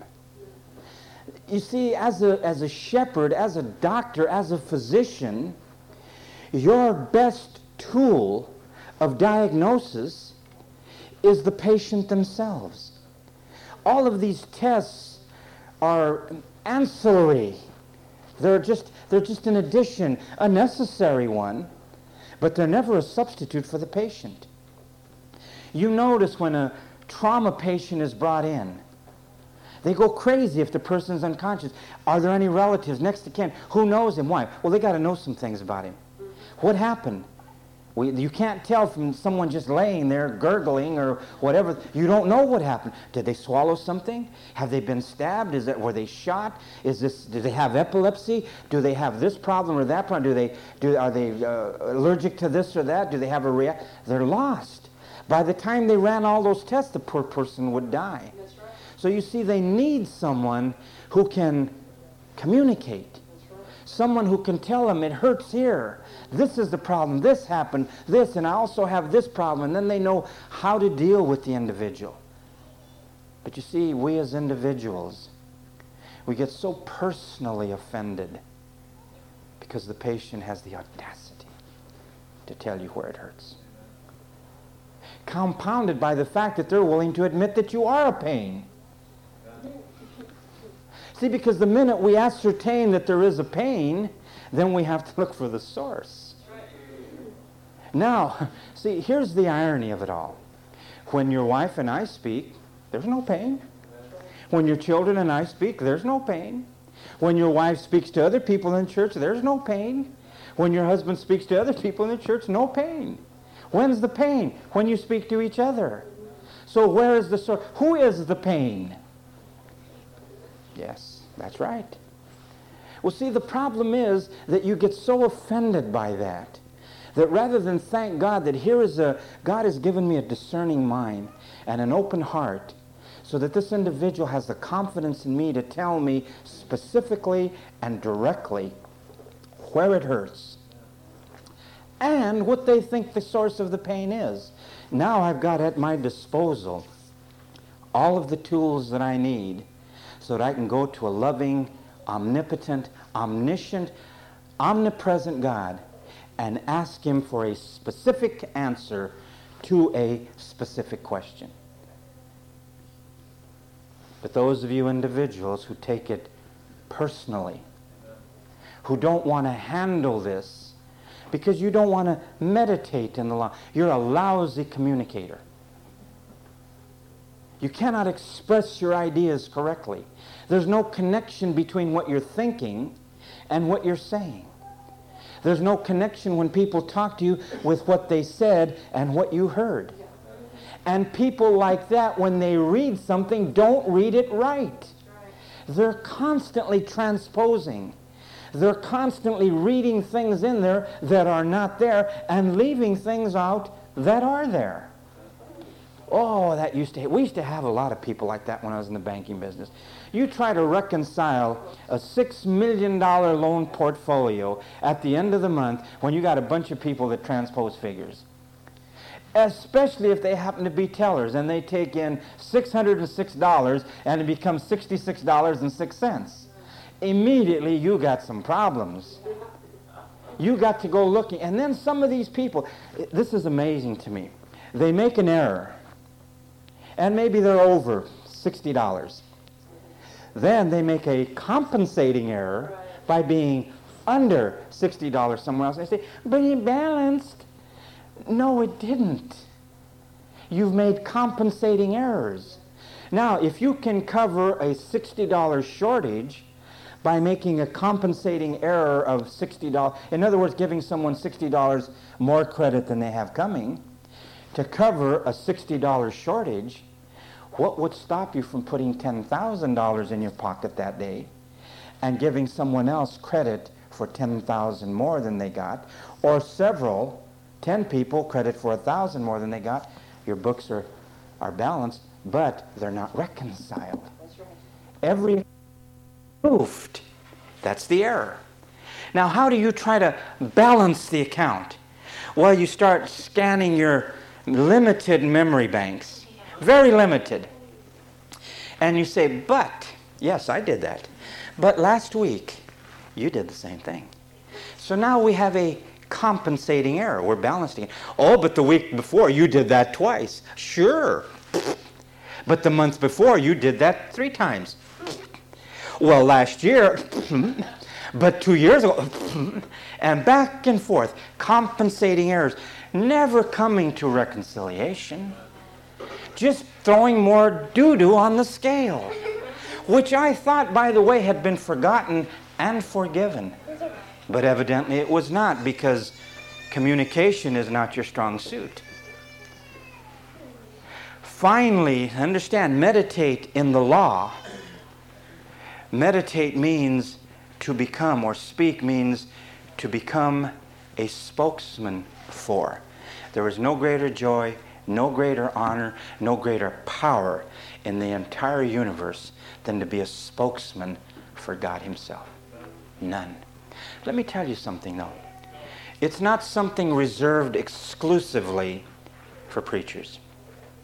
You see, as a shepherd, as a doctor, as a physician, your best tool of diagnosis is the patient themselves. All of these tests are ancillary. They're just an addition, a necessary one, but they're never a substitute for the patient. You notice when a trauma patient is brought in, they go crazy if the person's unconscious. Are there any relatives, next of kin? Who knows him? Why? Well, they got to know some things about him. What happened? You can't tell from someone just laying there gurgling or whatever. You don't know what happened. Did they swallow something? Have they been stabbed? Were they shot? Do they have epilepsy? Do they have this problem or that problem? Are they allergic to this or that? Do they have a reaction? They're lost. By the time they ran all those tests, the poor person would die. That's right. So you see, they need someone who can communicate. That's right. Someone who can tell them, it hurts here. This is the problem. This happened. This, and I also have this problem. And then they know how to deal with the individual. But you see, we as individuals, we get so personally offended because the patient has the audacity to tell you where it hurts. Compounded by the fact that they're willing to admit that you are a pain. See, because the minute we ascertain that there is a pain, then we have to look for the source. Now, see, here's the irony of it all. When your wife and I speak, there's no pain. When your children and I speak, there's no pain. When your wife speaks to other people in church, there's no pain. When your husband speaks to other people in the church, no pain. When's the pain? When you speak to each other. So where is the source? Who is the pain? Yes, that's right. Well, see, the problem is that you get so offended by that rather than thank God that God has given me a discerning mind and an open heart so that this individual has the confidence in me to tell me specifically and directly where it hurts and what they think the source of the pain is. Now I've got at my disposal all of the tools that I need so that I can go to a loving, omnipotent, omniscient, omnipresent God and ask Him for a specific answer to a specific question. But those of you individuals who take it personally, who don't want to handle this because you don't want to meditate in the law, you're a lousy communicator. You cannot express your ideas correctly. There's no connection between what you're thinking and what you're saying. There's no connection when people talk to you with what they said and what you heard. And people like that, when they read something, don't read it right. They're constantly transposing. They're constantly reading things in there that are not there and leaving things out that are there. Oh, we used to have a lot of people like that when I was in the banking business. You try to reconcile a $6 million loan portfolio at the end of the month when you got a bunch of people that transpose figures. Especially if they happen to be tellers and they take in $606 and it becomes $66.06. Immediately you got some problems. You got to go looking. And then some of these people, this is amazing to me. They make an error. And maybe they're over $60. Then they make a compensating error by being under $60 somewhere else. They say, but it balanced. No, it didn't. You've made compensating errors. Now, if you can cover a $60 shortage by making a compensating error of $60, in other words, giving someone $60 more credit than they have coming, to cover a $60 shortage, what would stop you from putting $10,000 in your pocket that day and giving someone else credit for $10,000 more than they got, or 10 people credit for $1,000 more than they got? Your books are balanced, but they're not reconciled. That's right. Every moved. That's the error. Now, how do you try to balance the account? Well, you start scanning your limited memory banks, very limited. And you say, but, yes, I did that. But last week, you did the same thing. So now we have a compensating error. We're balancing it. Oh, but the week before, you did that twice. Sure. But the month before, you did that 3 times. Well, last year, but 2 years ago, and back and forth, compensating errors, never coming to reconciliation, just throwing more doo-doo on the scale, which I thought, by the way, had been forgotten and forgiven. But evidently it was not, because communication is not your strong suit. Finally, understand, meditate in the law. Meditate means to become, or speak means to become a spokesman for. There is no greater joy, no greater honor, no greater power in the entire universe than to be a spokesman for God Himself. None. Let me tell you something, though. It's not something reserved exclusively for preachers.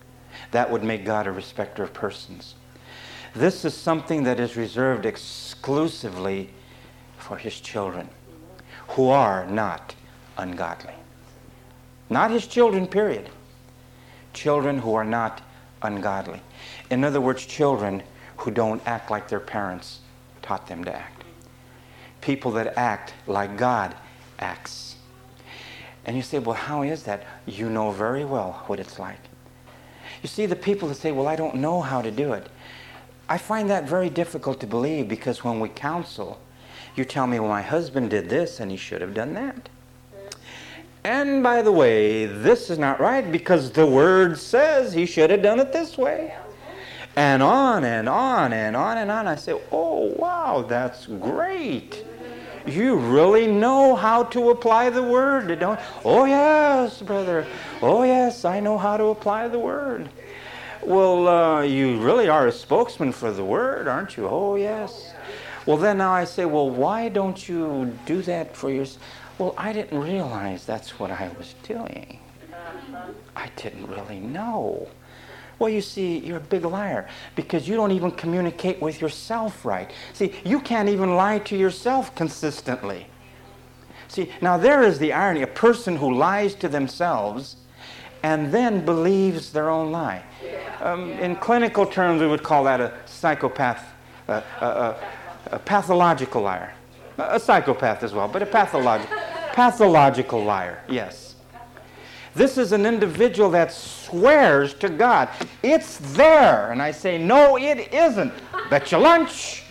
That would make God a respecter of persons. This is something that is reserved exclusively for His children who are not ungodly. Not His children, period. Children who are not ungodly. In other words, children who don't act like their parents taught them to act. People that act like God acts. And you say, well, how is that? You know very well what it's like. You see, the people that say, well, I don't know how to do it. I find that very difficult to believe, because when we counsel, you tell me, well, my husband did this and he should have done that. And by the way, this is not right because the Word says he should have done it this way. And on and on and on and on. I say, oh, wow, that's great. You really know how to apply the Word, don't you? Oh, yes, brother. Oh, yes, I know how to apply the Word. Well, you really are a spokesman for the Word, aren't you? Oh, yes. Well, then now I say, well, why don't you do that for yourself? Well, I didn't realize that's what I was doing. I didn't really know. Well, you see, you're a big liar because you don't even communicate with yourself right. See, you can't even lie to yourself consistently. See, now there is the irony. A person who lies to themselves and then believes their own lie. In clinical terms, we would call that a psychopath, a pathological liar. A psychopath as well, but a pathological liar, yes. This is an individual that swears to God. It's there. And I say, no, it isn't. Bet your lunch.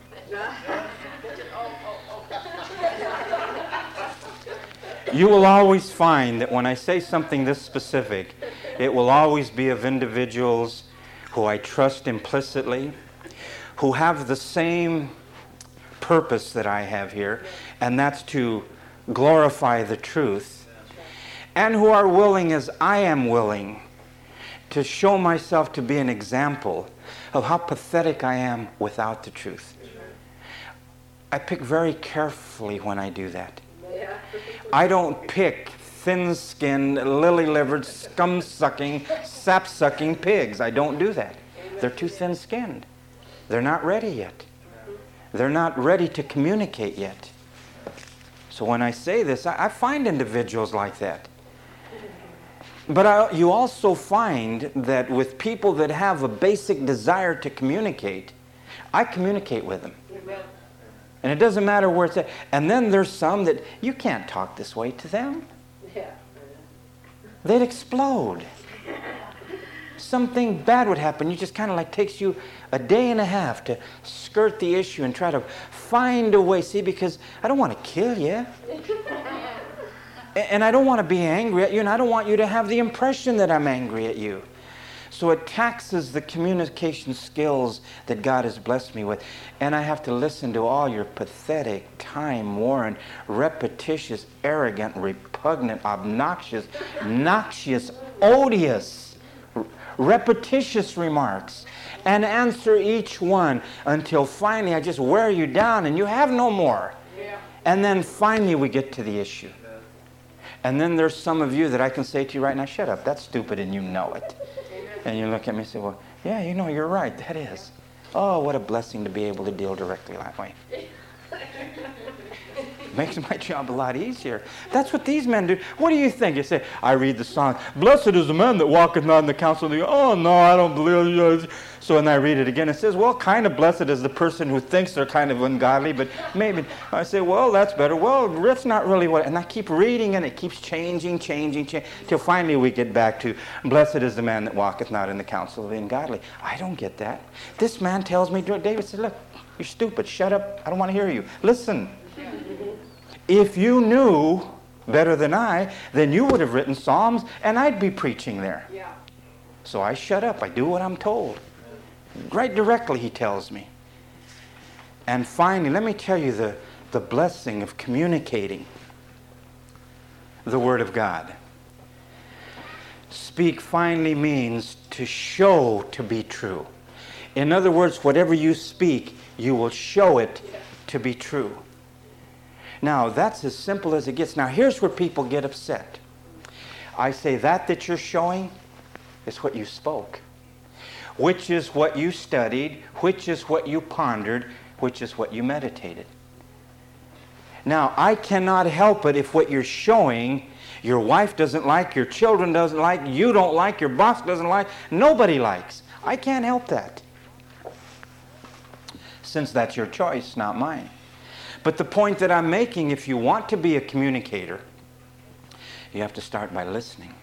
You will always find that when I say something this specific, it will always be of individuals who I trust implicitly, who have the same purpose that I have here, and that's to glorify the truth, and who are willing, as I am willing, to show myself to be an example of how pathetic I am without the truth. I pick very carefully when I do that. I don't pick thin-skinned, lily-livered, scum-sucking, sap-sucking pigs. I don't do that. They're too thin-skinned. They're not ready yet. They're not ready to communicate yet. So when I say this, I find individuals like that. But you also find that with people that have a basic desire to communicate, I communicate with them. And it doesn't matter where it's at. And then there's some that you can't talk this way to them. They'd explode. Something bad would happen. You just kind of like takes you a day and a half to skirt the issue and try to find a way. See, because I don't want to kill you. And I don't want to be angry at you, and I don't want you to have the impression that I'm angry at you. So it taxes the communication skills that God has blessed me with. And I have to listen to all your pathetic, time-worn, repetitious, arrogant, repugnant, obnoxious, noxious, odious, repetitious remarks, and answer each one until finally I just wear you down and you have no more. And then finally we get to the issue. And then there's some of you that I can say to you right now, shut up, that's stupid and you know it. And you look at me and say, well, yeah, you know, you're right, that is. Oh, what a blessing to be able to deal directly that way. Makes my job a lot easier. That's what these men do. What do you think? You say, I read the song, blessed is the man that walketh not in the counsel of the, oh no, I don't believe you. So when I read it again, it says, well, kind of blessed is the person who thinks they're kind of ungodly, but maybe. I say, well, that's better. Well, that's not really what, and I keep reading and it keeps changing, till finally we get back to, blessed is the man that walketh not in the counsel of the ungodly. I don't get that. This man tells me, David said, look, you're stupid, shut up, I don't want to hear you. Listen. If you knew better than I, then you would have written Psalms and I'd be preaching there. Yeah. So I shut up. I do what I'm told. Right directly, he tells me. And finally, let me tell you the blessing of communicating the Word of God. Speak finally means to show to be true. In other words, whatever you speak, you will show it to be true. Now, that's as simple as it gets. Now, here's where people get upset. I say that you're showing is what you spoke. which is what you studied, which is what you pondered, which is what you meditated. Now, I cannot help it if what you're showing your wife doesn't like, your children doesn't like, you don't like, your boss doesn't like, nobody likes. I can't help that. Since that's your choice, not mine. But the point that I'm making, if you want to be a communicator, you have to start by listening.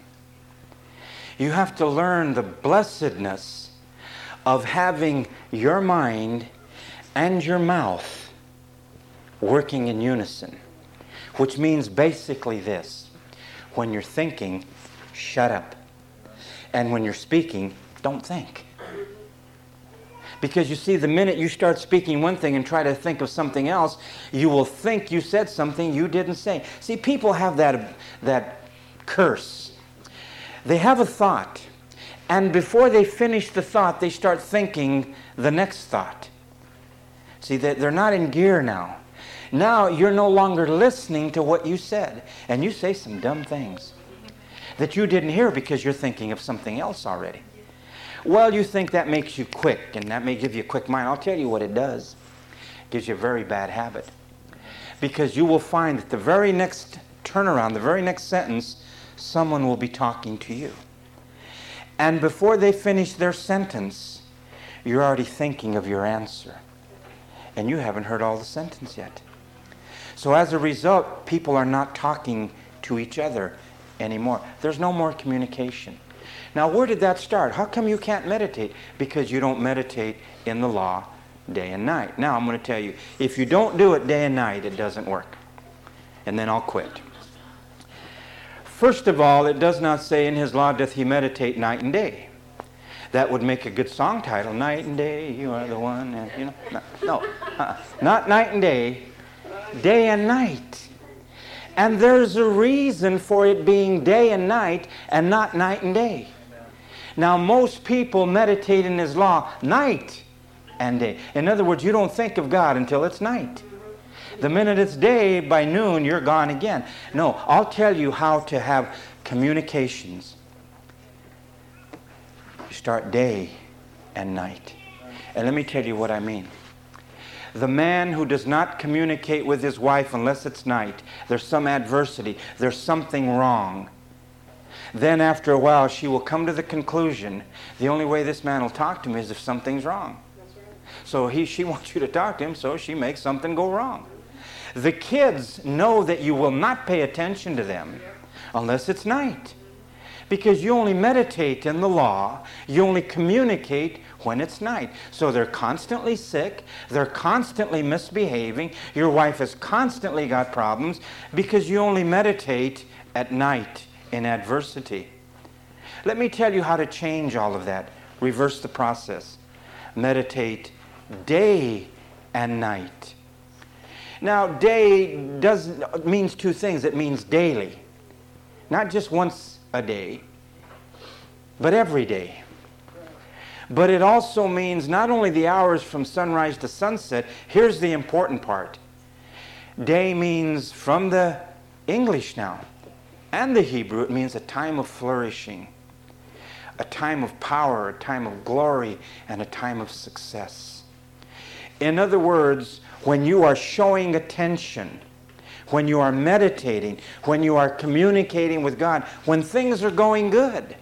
You have to learn the blessedness of having your mind and your mouth working in unison, which means basically this: when you're thinking, shut up, and when you're speaking, don't think. Because you see, the minute you start speaking one thing and try to think of something else, you will think you said something you didn't say. See, people have that curse. They have a thought, and before they finish the thought, they start thinking the next thought. See, they're not in gear now. Now you're no longer listening to what you said, and you say some dumb things that you didn't hear because you're thinking of something else already. Well, you think that makes you quick, and that may give you a quick mind. I'll tell you what it does. It gives you a very bad habit. Because you will find that the very next turnaround, the very next sentence, someone will be talking to you. And before they finish their sentence, you're already thinking of your answer. And you haven't heard all the sentence yet. So as a result, people are not talking to each other anymore. There's no more communication. Now, where did that start? How come you can't meditate? Because you don't meditate in the law day and night. Now, I'm going to tell you, if you don't do it day and night, it doesn't work. And then I'll quit. First of all, it does not say in his law doth he meditate night and day. That would make a good song title, Night and Day, you are the one. And, you know, no, not night and day, day and night. And there's a reason for it being day and night and not night and day. Now, most people meditate in his law night and day. In other words, you don't think of God until it's night. The minute it's day, by noon, you're gone again. No, I'll tell you how to have communications. You start day and night. And let me tell you what I mean. The man who does not communicate with his wife unless it's night, there's some adversity, there's something wrong. Then after a while, she will come to the conclusion, the only way this man will talk to me is if something's wrong. So she wants you to talk to him, so she makes something go wrong. The kids know that you will not pay attention to them unless it's night. Because you only meditate in the law, you only communicate when it's night. So they're constantly sick, they're constantly misbehaving, your wife has constantly got problems because you only meditate at night in adversity. Let me tell you how to change all of that. Reverse the process. Meditate day and night. Now, day means two things. It means daily. Not just once a day, but every day. But it also means not only the hours from sunrise to sunset. Here's the important part. Day means, from the English now and the Hebrew, it means a time of flourishing, a time of power, a time of glory, and a time of success. In other words, when you are showing attention, when you are meditating, when you are communicating with God, when things are going good,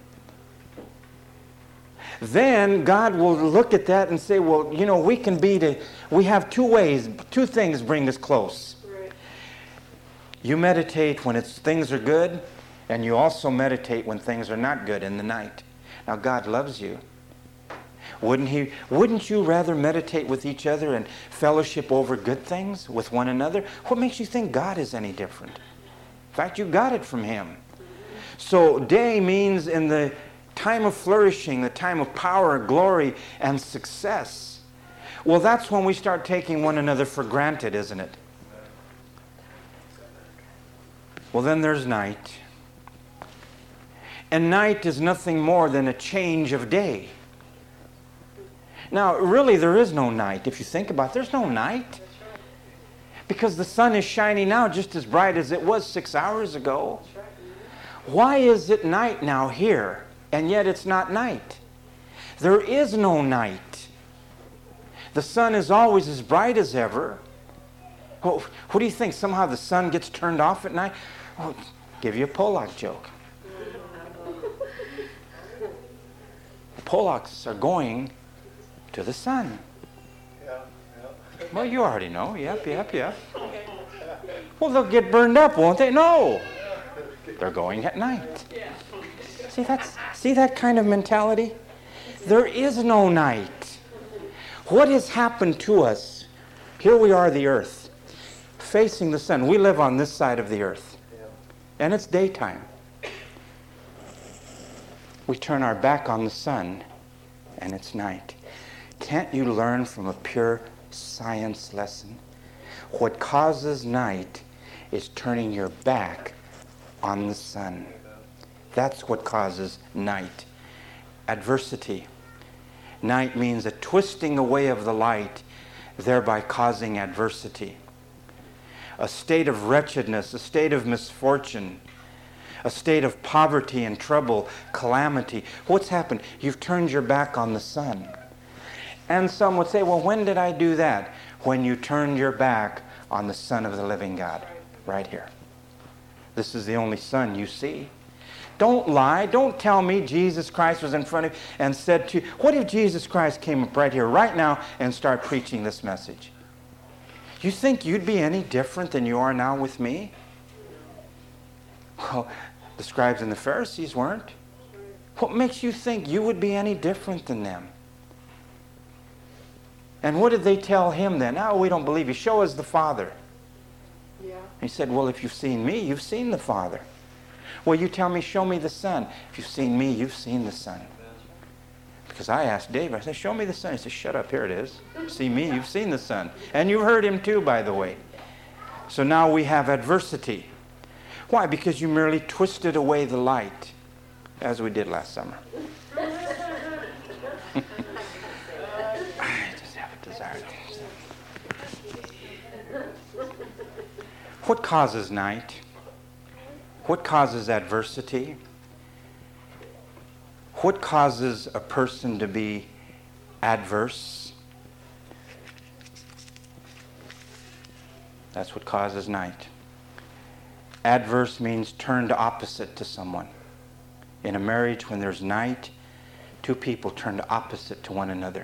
then God will look at that and say, well, you know, we have two ways, two things bring us close. Right. You meditate when things are good, and you also meditate when things are not good in the night. Now, God loves you. Wouldn't you rather meditate with each other and fellowship over good things with one another? What makes you think God is any different? In fact, you got it from Him. So day means in the time of flourishing, the time of power, glory, and success. Well, that's when we start taking one another for granted, isn't it? Well, then there's night. And night is nothing more than a change of day. Now, really, there is no night. If you think about it, there's no night. Because the sun is shining now just as bright as it was 6 hours ago. Why is it night now here, and yet it's not night? There is no night. The sun is always as bright as ever. Well, what do you think? Somehow the sun gets turned off at night? Well, give you a Pollock joke. The Pollocks are going to the sun. Well, you already know. Yep. Well, they'll get burned up, won't they? No. They're going at night. See that kind of mentality? There is no night. What has happened to us? Here we are, the earth, facing the sun. We live on this side of the earth. And it's daytime. We turn our back on the sun, and it's night. Can't you learn from a pure science lesson? What causes night is turning your back on the sun. That's what causes night. Adversity. Night means a twisting away of the light, thereby causing adversity. A state of wretchedness, a state of misfortune, a state of poverty and trouble, calamity. What's happened? You've turned your back on the sun. And some would say, well, when did I do that? When you turned your back on the Son of the living God. Right here. This is the only sun you see. Don't lie. Don't tell me Jesus Christ was in front of you and said to you, what if Jesus Christ came up right here, right now, and started preaching this message? You think you'd be any different than you are now with me? Well, the scribes and the Pharisees weren't. What makes you think you would be any different than them? And what did they tell him then? Oh, we don't believe you. Show us the Father. Yeah. He said, well, if you've seen me, you've seen the Father. Well, you tell me, show me the Son. If you've seen me, you've seen the Son. Because I asked Dave, I said, show me the Son. He said, shut up, here it is. See me, you've seen the Son. And you've heard him too, by the way. So now we have adversity. Why? Because you merely twisted away the light, as we did last summer. I just have a desire. What causes night? What causes adversity? What causes a person to be adverse? That's what causes night. Adverse means turned opposite to someone. In a marriage, when there's night, two people turned opposite to one another.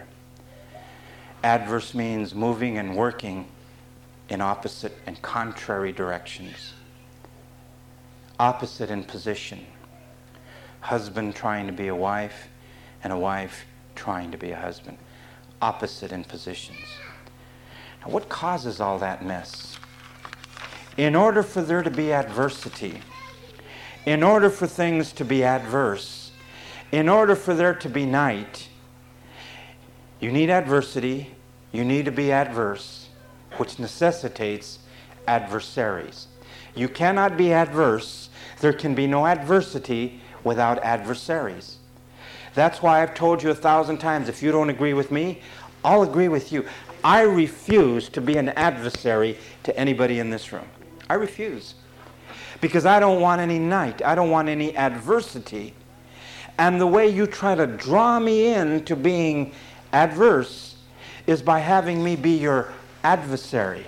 Adverse means moving and working in opposite and contrary directions. Opposite in position. Husband trying to be a wife, and a wife trying to be a husband. Opposite in positions. Now, what causes all that mess? In order for there to be adversity, in order for things to be adverse, in order for there to be night, you need adversity, you need to be adverse, which necessitates adversaries. You cannot be adverse, there can be no adversity without adversaries. That's why I've told you 1,000 times, if you don't agree with me, I'll agree with you. I refuse to be an adversary to anybody in this room. I refuse. Because I don't want any night. I don't want any adversity. And the way you try to draw me into being adverse is by having me be your adversary.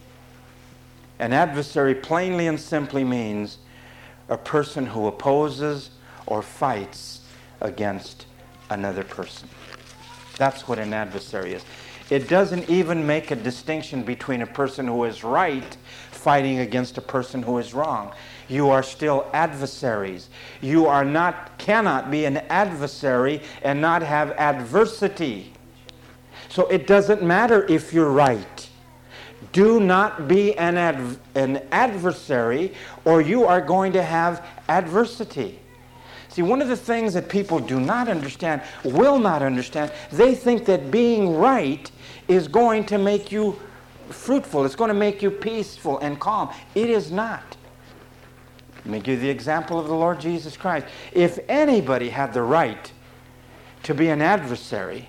An adversary plainly and simply means a person who opposes or fights against another person. That's what an adversary is. It doesn't even make a distinction between a person who is right fighting against a person who is wrong. You are still adversaries. You cannot be an adversary and not have adversity. So it doesn't matter if you're right. Do not be an adversary, or you are going to have adversity. See, one of the things that people do not understand, will not understand, they think that being right is going to make you fruitful. It's going to make you peaceful and calm. It is not. Let me give you the example of the Lord Jesus Christ. If anybody had the right to be an adversary,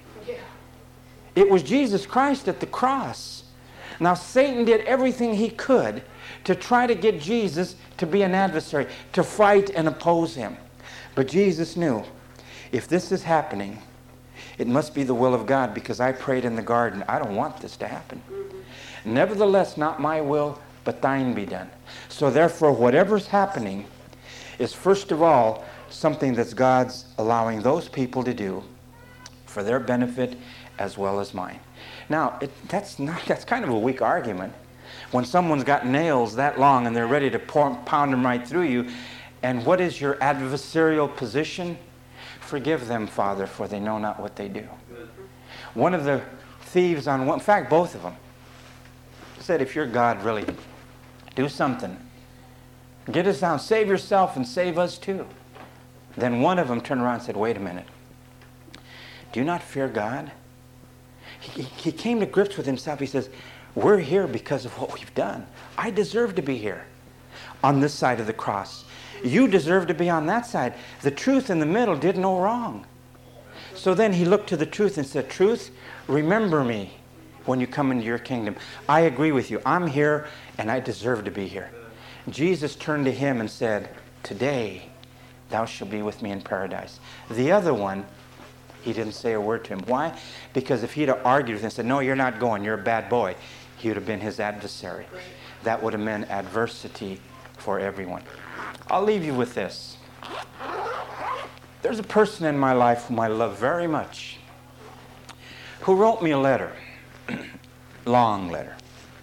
it was Jesus Christ at the cross. Now, Satan did everything he could to try to get Jesus to be an adversary, to fight and oppose him. But Jesus knew, if this is happening, It must be the will of God, because I prayed in the garden, I don't want this to happen. Nevertheless, not my will, but thine be done. So therefore, whatever's happening is first of all something that God's allowing those people to do for their benefit as well as mine. Now, that's kind of a weak argument. When someone's got nails that long and they're ready to pound them right through you, and what is your adversarial position? Forgive them, Father, for they know not what they do. One of the thieves in fact, both of them, said, if you're God, really, do something. Get us down, save yourself and save us too. Then one of them turned around and said, wait a minute. Do you not fear God? He came to grips with himself. He says, we're here because of what we've done. I deserve to be here on this side of the cross. You deserve to be on that side. The truth in the middle did no wrong. So then he looked to the truth and said, truth, remember me when you come into your kingdom. I agree with you. I'm here and I deserve to be here. Jesus turned to him and said, today thou shalt be with me in paradise. The other one, he didn't say a word to him. Why? Because if he'd have argued with him and said, no, you're not going, you're a bad boy, he would have been his adversary. That would have meant adversity for everyone. I'll leave you with this. There's a person in my life whom I love very much who wrote me a letter, long letter.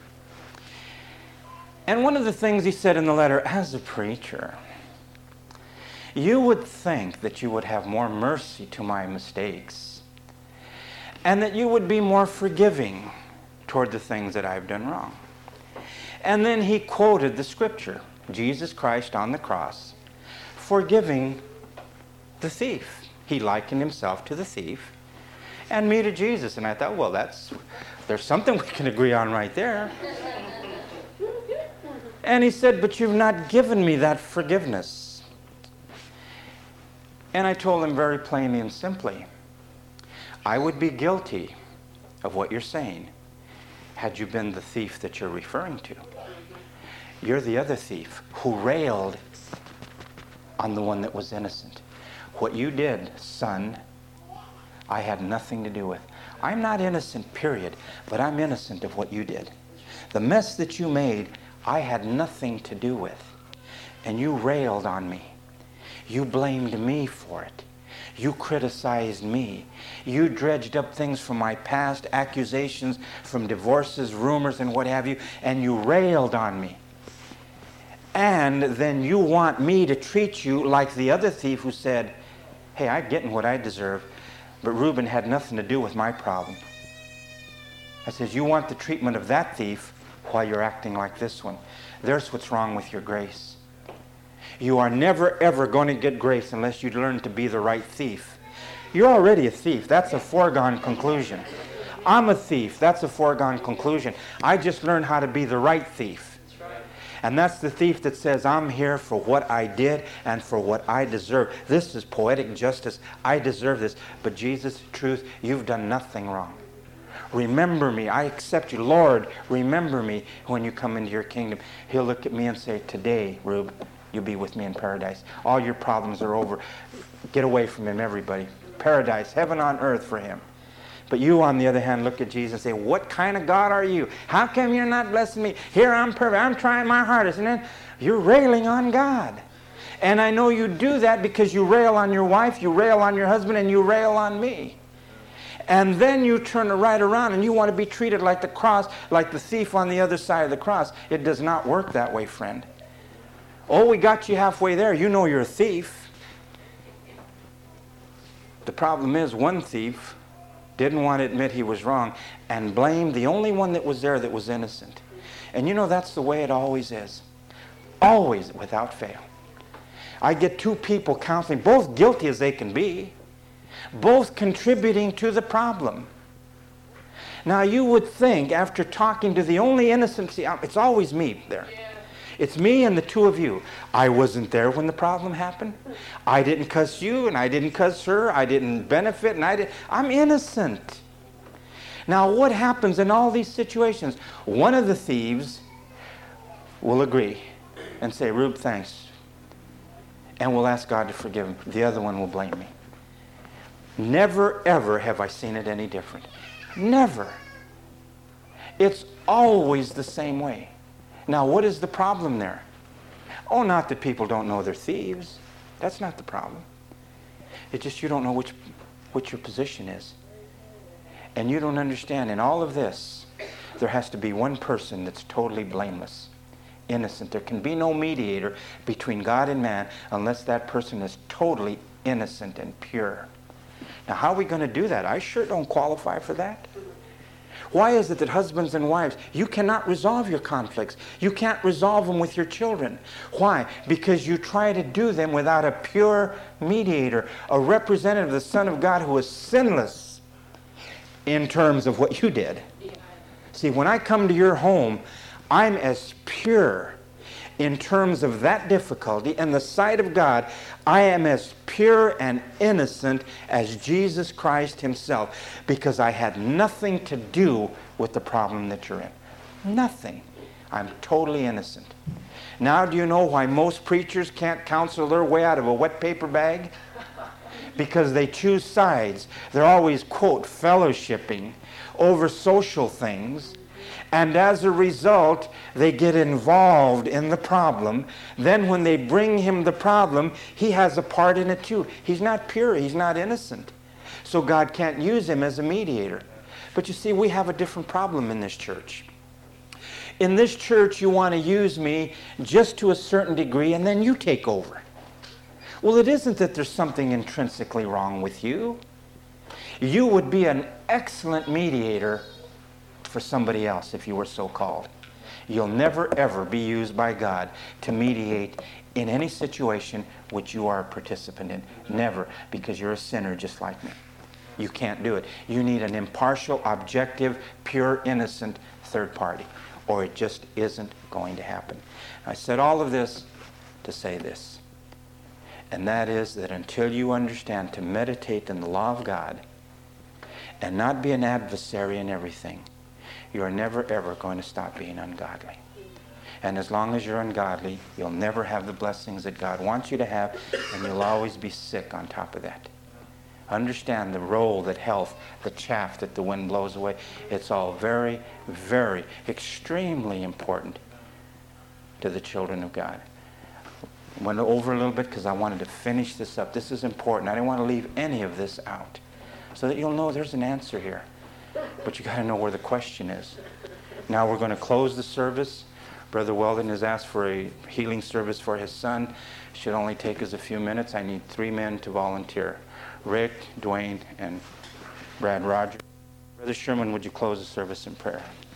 And one of the things he said in the letter, as a preacher, you would think that you would have more mercy to my mistakes and that you would be more forgiving toward the things that I've done wrong. And then he quoted the scripture, Jesus Christ on the cross, forgiving the thief. He likened himself to the thief and me to Jesus. And I thought, well, there's something we can agree on right there. And he said, but you've not given me that forgiveness. And I told him very plainly and simply, I would be guilty of what you're saying had you been the thief that you're referring to. You're the other thief who railed on the one that was innocent. What you did, son, I had nothing to do with. I'm not innocent, period, but I'm innocent of what you did. The mess that you made, I had nothing to do with. And you railed on me. You blamed me for it. You criticized me. You dredged up things from my past, accusations from divorces, rumors, and what have you, and you railed on me. And then you want me to treat you like the other thief who said, hey, I'm getting what I deserve, but Reuben had nothing to do with my problem. I says, you want the treatment of that thief while you're acting like this one. There's what's wrong with your grace. You are never, ever going to get grace unless you learn to be the right thief. You're already a thief. That's a foregone conclusion. I'm a thief. That's a foregone conclusion. I just learned how to be the right thief. And that's the thief that says, I'm here for what I did and for what I deserve. This is poetic justice. I deserve this. But Jesus, truth, you've done nothing wrong. Remember me. I accept you. Lord, remember me when you come into your kingdom. He'll look at me and say, today, Rube, you'll be with me in paradise. All your problems are over. Get away from him, everybody. Paradise, heaven on earth for him. But you, on the other hand, look at Jesus and say, what kind of God are you? How come you're not blessing me? Here I'm perfect. I'm trying my hardest. And then you're railing on God. And I know you do that because you rail on your wife, you rail on your husband, and you rail on me. And then you turn right around and you want to be treated like the cross, like the thief on the other side of the cross. It does not work that way, friend. Oh, we got you halfway there. You know you're a thief. The problem is one thief didn't want to admit he was wrong and blamed the only one that was there that was innocent. And you know that's the way it always is. Always, without fail. I get two people counseling, both guilty as they can be, both contributing to the problem. Now you would think after talking to the only innocent, it's always me there. It's me and the two of you. I wasn't there when the problem happened. I didn't cuss you and I didn't cuss her. I didn't benefit and I'm innocent. Now what happens in all these situations? One of the thieves will agree and say, Rube, thanks. And we'll ask God to forgive him. The other one will blame me. Never, ever have I seen it any different. Never. It's always the same way. Now, what is the problem there? Oh, not that people don't know they're thieves. That's not the problem. It's just you don't know what your position is. And you don't understand. In all of this, there has to be one person that's totally blameless, innocent. There can be no mediator between God and man unless that person is totally innocent and pure. Now, how are we going to do that? I sure don't qualify for that. Why is it that husbands and wives, you cannot resolve your conflicts? You can't resolve them with your children. Why? Because you try to do them without a pure mediator, a representative of the Son of God who is sinless in terms of what you did. See, when I come to your home, I'm as pure in terms of that difficulty. In the sight of God, I am as pure and innocent as Jesus Christ himself, because I had nothing to do with the problem that you're in. Nothing. I'm totally innocent. Now, do you know why most preachers can't counsel their way out of a wet paper bag? Because they choose sides. They're always, quote, fellowshipping over social things. And as a result, they get involved in the problem. Then when they bring him the problem, he has a part in it too. He's not pure. He's not innocent. So God can't use him as a mediator. But you see, we have a different problem in this church. In this church, you want to use me just to a certain degree, and then you take over. Well, it isn't that there's something intrinsically wrong with you. You would be an excellent mediator for somebody else if you were so called. You'll never ever be used by God to mediate in any situation which you are a participant in. Never, because you're a sinner just like me. You can't do it. You need an impartial, objective, pure, innocent third party, or it just isn't going to happen. I said all of this to say this, and that is that until you understand to meditate in the law of God and not be an adversary in everything, you're never ever going to stop being ungodly. And as long as you're ungodly, you'll never have the blessings that God wants you to have, and you'll always be sick on top of that. Understand the role that health, the chaff that the wind blows away, it's all very, very, extremely important to the children of God. I went over a little bit because I wanted to finish this up. This is important. I didn't want to leave any of this out, so that you'll know there's an answer here. But you got to know where the question is. Now we're going to close the service. Brother Weldon has asked for a healing service for his son. Should only take us a few minutes. I need 3 men to volunteer. Rick, Dwayne, and Brad Rogers. Brother Sherman, would you close the service in prayer?